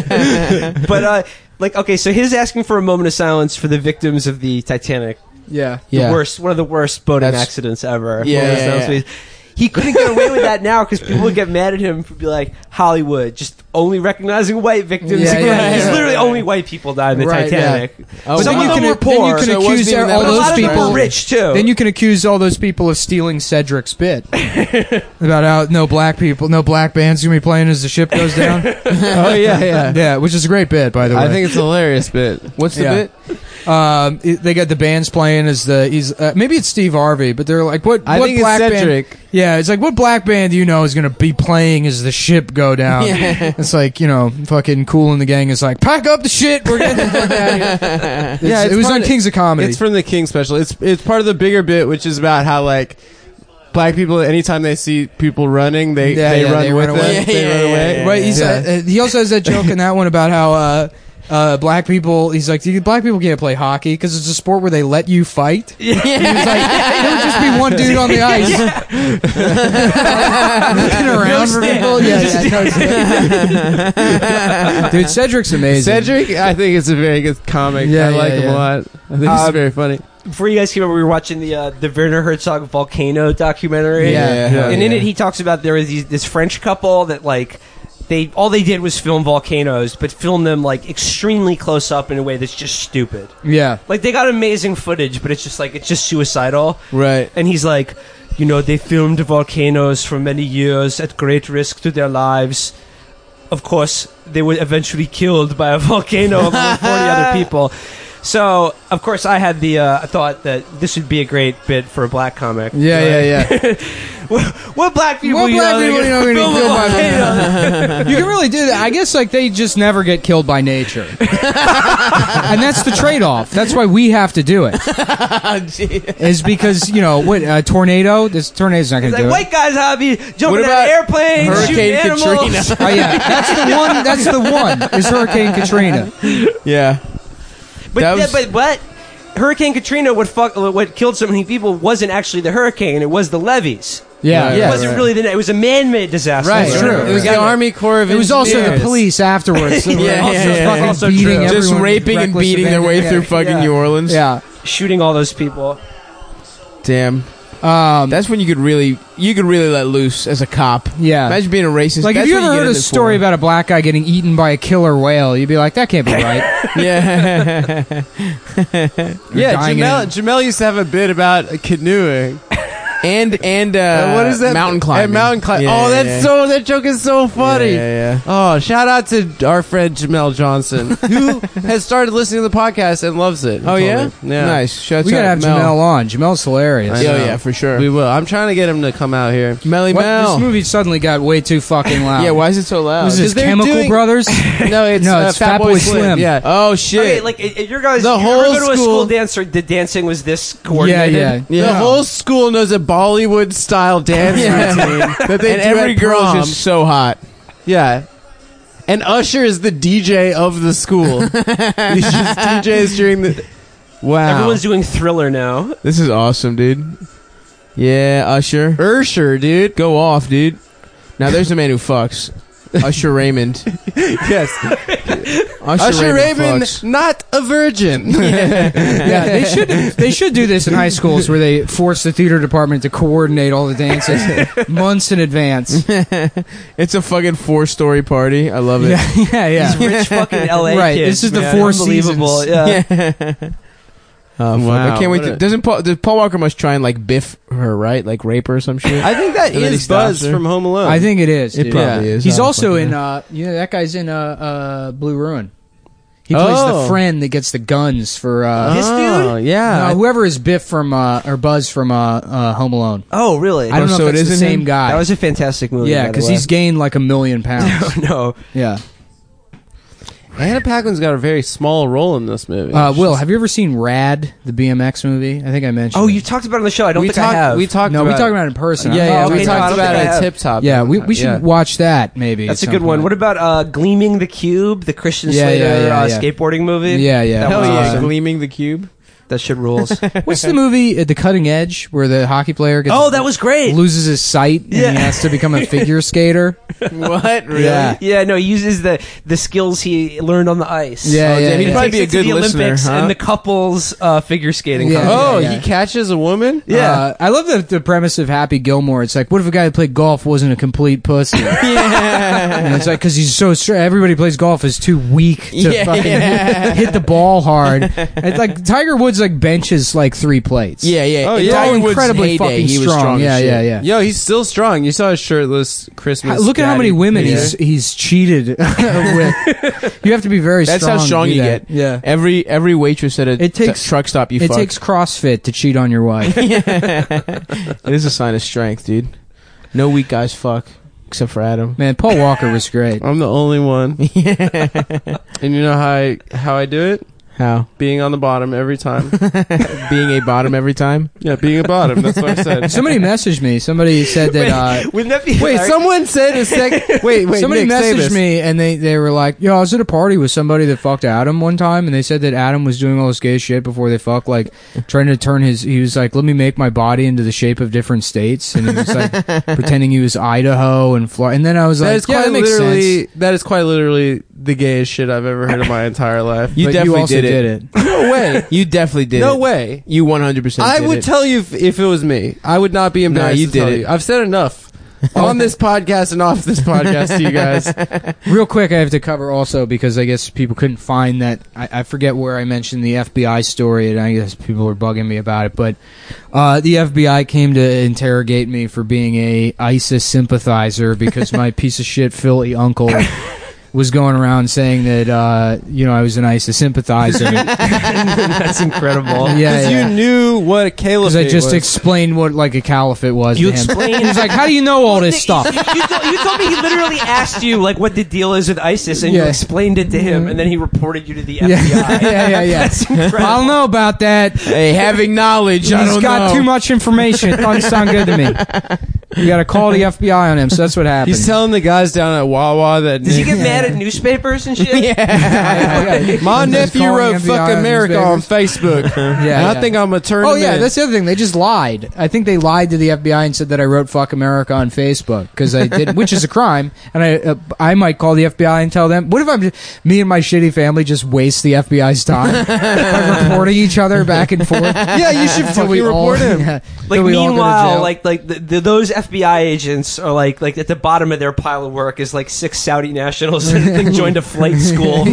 But like, okay, so his asking for a moment of silence for the victims of the Titanic. Yeah. The worst, one of the worst boating That's- accidents ever. Yeah, Moment of yeah, silence, yeah. please. He couldn't get away with that now because people would get mad at him for be like Hollywood, just only recognizing white victims. Yeah, yeah, It's yeah. literally only white people died in the Right, Titanic. Oh, Some wow. of them were then poor. you can So it wasn't accuse even that all much. a those lot of them people. were rich too. Then you can accuse all those people of stealing Cedric's bit about how no black bands gonna be playing as the ship goes down. Oh yeah. Yeah, which is a great bit, by the way. I think it's a hilarious bit. What's the Yeah. bit? They got the bands playing as maybe it's Steve Harvey, but they're like, what I think it's black Cedric. band? Yeah, it's like, what black band do you know is going to be playing as the ship go down? Yeah. It's like, you know, fucking Kool and the Gang is like, pack up the shit, we're getting the fuck out of here. Yeah, It was on Kings of Comedy. It's from the King special. It's part of the bigger bit, which is about how like black people, anytime they see people running, they run with them. away. They run away. Right, he also has that joke in that one about how black people, he's like, black people can't play hockey because it's a sport where they let you fight. He was like, there would just be one dude on the ice looking around for people. Dude, Cedric's amazing. Cedric, I think it's a very good comic. Yeah, I like him yeah. a lot. I think he's very funny. Before you guys came over, we were watching the Werner Herzog volcano documentary. Yeah. And in it, he talks about there was this French couple that like all they did was film volcanoes, but film them like extremely close up in a way that's just stupid. Yeah. Like they got amazing footage, but it's just suicidal. Right. And he's like, you know, they filmed volcanoes for many years at great risk to their lives. Of course, they were eventually killed by a volcano of over 40 other people. So, of course, I had the thought that this would be a great bit for a black comic. Yeah. What black people What you black know people that you know are can gonna film get a killed by volcano? You can really do that. I guess like they just never get killed by nature, and that's the trade-off. That's why we have to do it. Is because you know what tornado? This tornado's not going It's to like do white guys hobby, jumping What out about of airplanes, shooting Hurricane animals. Katrina? it. Oh yeah, that's the one. That's the one. Is Hurricane Katrina? Yeah. But That was- but Hurricane Katrina, what killed so many people wasn't actually the hurricane; it was the levees. Yeah, Right, It yeah. wasn't really it was a man-made disaster. Right, That's true. It was the Army Corps of It was also the Engineers. police afterwards. that were Yeah, also yeah, fucking also beating true. Just everyone, raping and reckless beating their way abandon. through fucking yeah. New Orleans. Yeah. Shooting all those people. Damn. That's when you could really let loose as a cop. Yeah. Imagine being a racist. Like, That's if you what ever get heard a into story for. about a black guy getting eaten by a killer whale, you'd be like, that can't be right. Yeah. Yeah, dying Jamel used to have a bit about canoeing. And what is that? Mountain climbing. And mountain climbing. Yeah, Oh, yeah, that's yeah. that joke is so funny. Yeah. Oh, shout out to our friend Jamel Johnson, who has started listening to the podcast and loves it. Oh, He yeah? told me. Yeah. Nice. Shouts We gotta out have Jamel on. Jamel's hilarious. I know. yeah, for sure. We will. I'm trying to get him to come out here. Melly What, Mel. this movie suddenly got way too fucking loud. Yeah, why is it so loud? Was this 'Cause they're Chemical doing- Brothers? No, it's Fat Boy Slim. Yeah. Oh, shit. Okay, like your guys, The you whole ever go to a school- school dance or the dancing was this Yeah, coordinated? yeah. The whole school knows a Bollywood style dance routine that they and do every at girl prom. is just so hot. Yeah. And Usher is the DJ of the school. He just DJs during the. Wow. Everyone's doing Thriller now. This is awesome, dude. Yeah, Usher. Usher, dude. Go off, dude. Now there's a man who fucks. Usher Raymond. Yes. Usher Raymond, fucks. not a virgin. Yeah, they should do this in high schools where they force the theater department to coordinate all the dances months in advance. It's a fucking 4-story party. I love it. Yeah. These rich fucking LA Right, kids. this is the man. Four Unbelievable. Seasons. Yeah. Oh, fuck. Wow, I can't wait. what Does Paul Walker must try and like biff her, right? Like rape her or some shit? I think that And then he is stops Buzz her. from Home Alone. I think it is. It dude. probably is. He's I don't also fucking in. know. That guy's in Blue Ruin. He plays the friend that gets the guns for. This dude? Oh, yeah. No, whoever is Biff from or Buzz from Home Alone. Oh, really? I don't know so if it it's the isn't same him? guy. That was a fantastic movie. yeah, because because he's gained like 1 million pounds. no. Yeah. Anna Paquin's got a very small role in this movie. Will, have you ever seen Rad, the BMX movie? I think I mentioned. Oh, it. you talked about it on the show. I don't we think I have. We talked No, about we talked about it in person. Yeah, Oh, we okay, no, I talked don't about think I it at have. Tip Top. Yeah, we should watch that maybe. That's a at good some one. point. What about Gleaming the Cube, the Christian Yeah, Slater yeah, yeah. skateboarding movie? Yeah, yeah. That Hell was yeah, awesome. Gleaming the Cube. That shit rules. What's the movie at The Cutting Edge where the hockey player gets Oh, that was great. loses his sight and Yeah. he has to become a figure skater? What? Really? Yeah. Yeah, no, he uses the skills he learned on the ice. Yeah, yeah, he'd yeah. probably Takes be a it to good the listener, Olympics huh? and the couples figure skating. Yeah. contest. Oh, yeah. he catches a woman? Yeah. I love the premise of Happy Gilmore. It's like, what if a guy who played golf wasn't a complete pussy? And it's like, because he's so strong. Everybody plays golf is too weak to Yeah, fucking yeah. hit the ball hard. It's like Tiger Woods like benches like 3 plates. Yeah, yeah. Oh, In yeah. Tiger All Woods' incredibly heyday, fucking he was strong. as Yeah, shit. yeah, yeah. Yo, he's still strong. You saw his shirtless Christmas. Look at how many daddy women picture. he's cheated with. You have to be very That's strong. how strong to do you that. get. Yeah. Every waitress at a It takes- truck stop you It fuck. takes CrossFit to cheat on your wife. It is a sign of strength, dude. No weak guys fuck, except for Adam. Man, Paul Walker was great. I'm the only one. And you know how I do it? How? Being on the bottom every time. Being a bottom every time? Yeah, being a bottom. That's what I said. Somebody messaged me. Somebody said that. Wouldn't that be Wait, hilarious? someone said a sec. Wait, Somebody Nick, say messaged this. me and they were like, "Yo, I was at a party with somebody that fucked Adam one time, and they said that Adam was doing all this gay shit before they fucked, like trying to turn his. He was like, let me make my body into the shape of different states, and he was like pretending he was Idaho and Florida. And then I was That like, is yeah, quite that makes literally. sense. That is quite literally the gayest shit I've ever heard in my entire life. You But definitely also did it. No way. You definitely did No it. way. You 100% I did would it. tell you if it was me. I would not be embarrassed. you to did tell it. you. I've said enough on this podcast and off this podcast to you guys. Real quick, I have to cover also because I guess people couldn't find that. I forget where I mentioned the FBI story, and I guess people were bugging me about it. But the FBI came to interrogate me for being a ISIS sympathizer because my piece of shit Philly uncle was going around saying that I was an ISIS sympathizer. That's incredible. Yeah, Because yeah. you knew what a Because caliphate I just was. explained what like a caliphate was. You to him. explained- He was like, "How do you know all this stuff?" You told me he literally asked you like what the deal is with ISIS, and you Yeah. explained it to him, and then he reported you to the FBI. Yeah. That's incredible. I don't know about that. Hey, having knowledge, I He's don't got know. too much information. It doesn't sound good to me. You got to call the FBI on him. So that's what happened. He's telling the guys down at Wawa that Does he get mad at newspapers and shit? my He's nephew calling wrote FBI "fuck on America" on Facebook. And I think I'm gonna turn. Oh him yeah, in. that's the other thing. They just lied. I think they lied to the FBI and said that I wrote "fuck America" on Facebook because I did, which is a crime. And I might call the FBI and tell them. What if me and my shitty family just waste the FBI's time by reporting each other back and forth? Yeah, you should Until we fucking report all- him. yeah, Like till we all go to meanwhile, jail. like those FBI agents are like at the bottom of their pile of work is like 6 Saudi nationals that joined a flight school.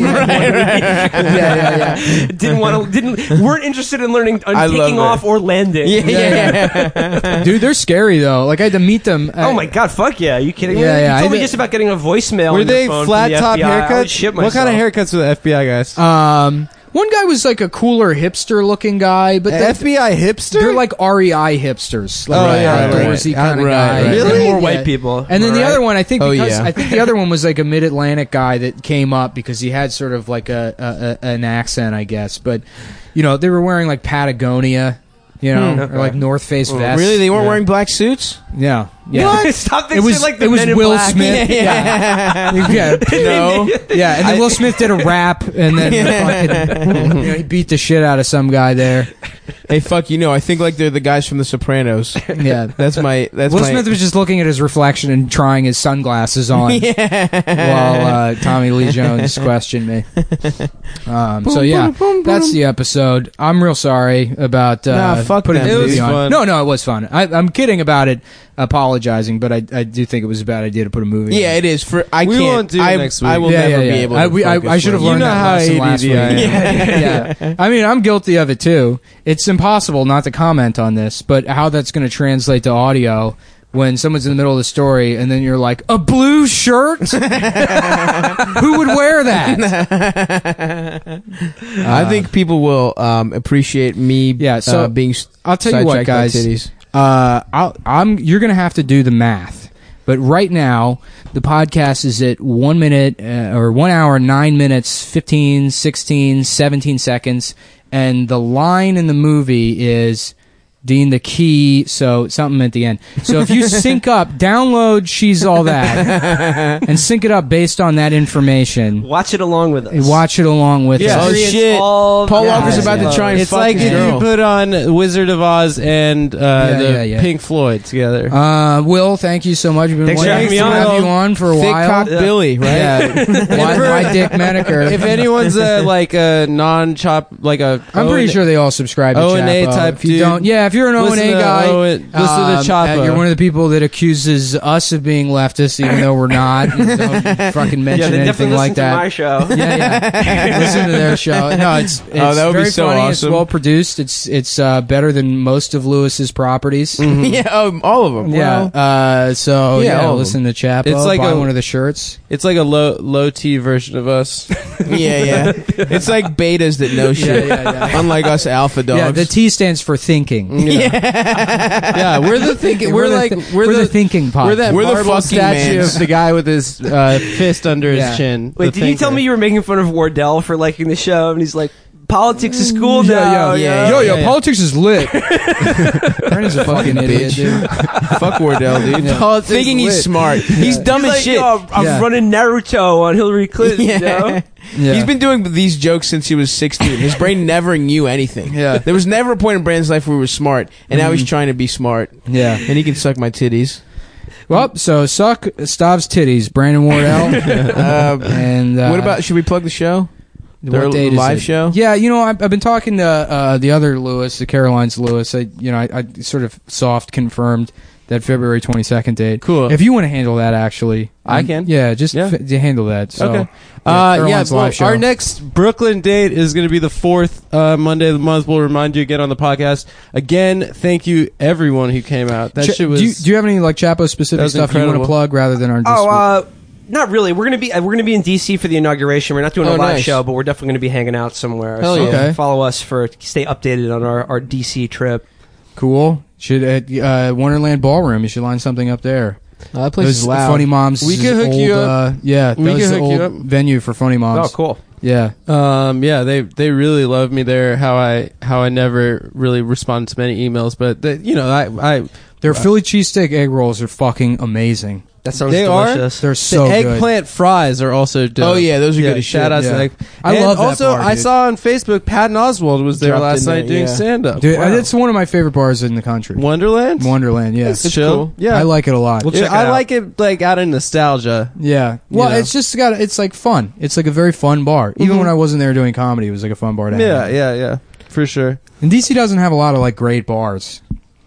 yeah. Weren't interested in learning I love taking it. off or landing. Dude, they're scary though. Like I had to meet them. Oh my god, fuck yeah! Are you kidding me? Yeah, yeah, You told I me did- just about getting a voicemail. Were on your they phone from flat the top FBI. I would haircuts? shit What kind of myself. haircuts were the FBI guys? One guy was like a cooler hipster looking guy, but they're, FBI hipster? they're like REI hipsters. Like Oh, yeah, outdoorsy right. kind of Right, guy. right. Really? More Yeah. white people. And then the Right? other one, I think, Oh, because yeah. I think the other one was like a mid-Atlantic guy that came up because he had sort of like an accent, I guess. But they were wearing like Patagonia, or like North Face vests. Really? They weren't Yeah. wearing black suits? Yeah. Yeah. Stop It thinking was like the it was Men in Will Black. Smith. Yeah. No. Yeah, and then Will Smith did a rap, and then fucking, he beat the shit out of some guy there. Hey, fuck, I think like they're the guys from The Sopranos. Yeah. That's Will Smith was just looking at his reflection and trying his sunglasses on while Tommy Lee Jones questioned me. So yeah, that's the episode. I'm real sorry about Nah, fuck putting them, the dude. movie It was on. fun. No, it was fun. I'm kidding about it. apologizing, but I do think it was a bad idea to put a movie. Yeah, on. it is. We won't do it next week. I will never be able to I should have learned You know that how lesson last week. ADD I am. Yeah. I mean, I'm guilty of it too. It's impossible not to comment on this, but how that's going to translate to audio when someone's in the middle of the story and then you're like, a blue shirt? Who would wear that? I think people will appreciate me so being I'll tell you what, guys. Titties. You're going to have to do the math. But right now, the podcast is at 1 minute or 1 hour, 9 minutes, 15, 16, 17 seconds. And the line in the movie is Dean the key, so something at the end. So if you sync up, download She's All That, and sync it up based on that information. Watch it along with us. Watch it along with Yeah. us. Oh Experience shit! all Paul the Walker's about to highs try and It's fuck like his if girl. you put on Wizard of Oz and Yeah. Pink Floyd together. Will, thank you so much. We've been Thanks for wanting having me to on. have you on for a Thick while. cock Billy, right? Yeah, why Dick Menaker? If anyone's like a non-chop, like a I'm pretty sure they all subscribe to O&A Chapo. type If you dude. don't, if you're an Listen O&A to guy, listen to Chapo. you're one of the people that accuses us of being leftists, even though we're not. And don't fucking mention they anything definitely like listen to that. my show. Yeah. Listen to their show. No, it's that would be very so funny. awesome. It's well produced. It's better than most of Lewis's properties. Yeah, all of them. Yeah. all of Listen to Chapo. It's like buy a- one of the shirts. It's like a low T version of us. yeah. It's like betas that know shit, Yeah. unlike us alpha dogs. Yeah, the T stands for thinking. Yeah, we're the thinking. We're the thinking pod. We're that We're the marble fucking statue mans. of the guy with his fist under Yeah. his chin. Wait, the did you tell thinker. me you were making fun of Wardell for liking the show? And he's like, politics is cool now. yeah. politics is lit. Brandon's a fucking idiot, dude. Fuck Wardell, dude. Politics Thinking he's lit. smart. He's dumb He's as like, shit. yo, I'm Yeah. running Naruto on Hillary Clinton. Yeah. You know? Yeah. He's been doing these jokes since he was 16. His brain never knew anything. Yeah. There was never a point in Brandon's life where he was smart, and now he's trying to be smart. Yeah. And he can suck my titties. Well, so suck Stav's titties, Brandon Wardell. And What about, should we plug the show? Their what date live is it? show? Yeah, I've been talking to the other Lewis, the Carolines Lewis. I sort of soft confirmed that February 22nd date. Cool. If you want to handle that, actually, I can. Yeah, just Yeah. handle that. So, Okay. Caroline's well, live show. our next Brooklyn date is going to be the 4th Monday of the month. We'll remind you again on the podcast. Again, thank you everyone who came out. That shit was. Do you have any like Chapo That specific was stuff you want to incredible. plug rather than our? Not really. We're gonna be in DC for the inauguration. We're not doing a Oh, live nice. show, but we're definitely gonna be hanging out somewhere. Hell so yeah. Okay. follow us stay updated on our DC trip. Cool. Should at Wonderland Ballroom. You should line something up there. That place Those is loud. Funny Moms. We could hook old, you up. Yeah, We that was could the hook you old up. venue for Funny Moms. Oh, cool. Yeah. Yeah, they really love me there. How I never really respond to many emails, but I Their Philly cheesesteak egg rolls are fucking amazing. That sounds They are? delicious. They're so the good. eggplant fries are also dope. Oh, yeah, those are good as Shout shit. out to Yeah. the egg. I And love that also, bar, I dude. saw on Facebook Patton Oswalt was there Dropped last in night there, doing yeah. stand up. Dude, it's one of my favorite bars in the country. Wonderland. Wonderland, yeah. It's chill. cool. Yeah, I like it a lot. We'll check it I out. like it like out of nostalgia. Yeah. Well, You know. it's just it's like fun. It's like a very fun bar. Even when I wasn't there doing comedy, it was like a fun bar to hang out. Yeah, for sure. And DC doesn't have a lot of like great bars.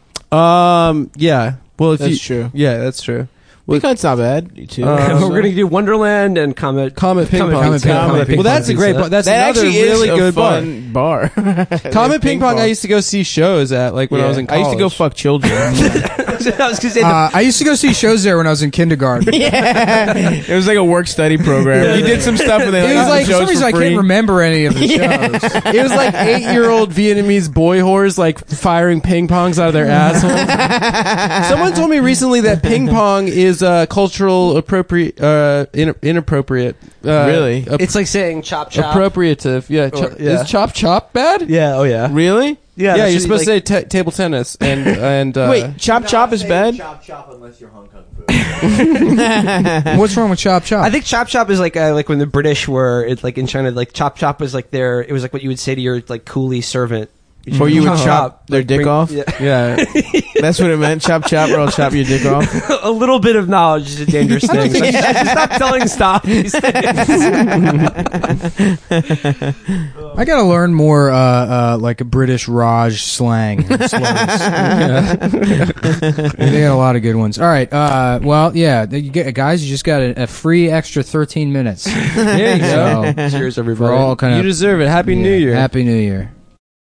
Yeah. Well, if That's you, true. Yeah, that's true. Weekend's not bad, too. We're gonna do Wonderland and Comet Comet Ping Pong. Comet Ping Pong. Well, that's a great bar. That's that another actually really is a good bar. fun bar. Comet Ping Pong. I used to go see shows at like when I was in I college. used to go fuck children. I was gonna say I used to go see shows there when I was in kindergarten. It was like a work study program. You did some stuff and they It was like, the for some shows reason, for I free. can't remember any of the shows. It was like 8-year-old Vietnamese boy whores like firing ping pongs out of their assholes. Someone told me recently that ping pong is cultural inappropriate. Really? it's like saying chop chop. Appropriative. Yeah. yeah. Is chop chop bad? Yeah. Oh yeah. Really? Yeah. Yeah, that you're should be supposed like- to say table tennis and Wait, chop chop is bad? Chop chop unless you're Hong Kong food. What's wrong with Chop Chop? I think chop chop is like when the British were like in China, like chop chop was like it was like what you would say to your like coolie servant. Or you would Chop, chop their like, dick bring- off? yeah. That's what it meant. Chop, chop, or I'll chop your dick off. A little bit of knowledge is a dangerous thing. So stop telling stop these things. I gotta learn more, like a British Raj slang. Slurs. They got a lot of good ones. All right. Well, yeah, guys, you just got a free extra 13 minutes. There you go. So, Cheers, we're everybody. all kind You of deserve it. Happy New Year. Happy New Year.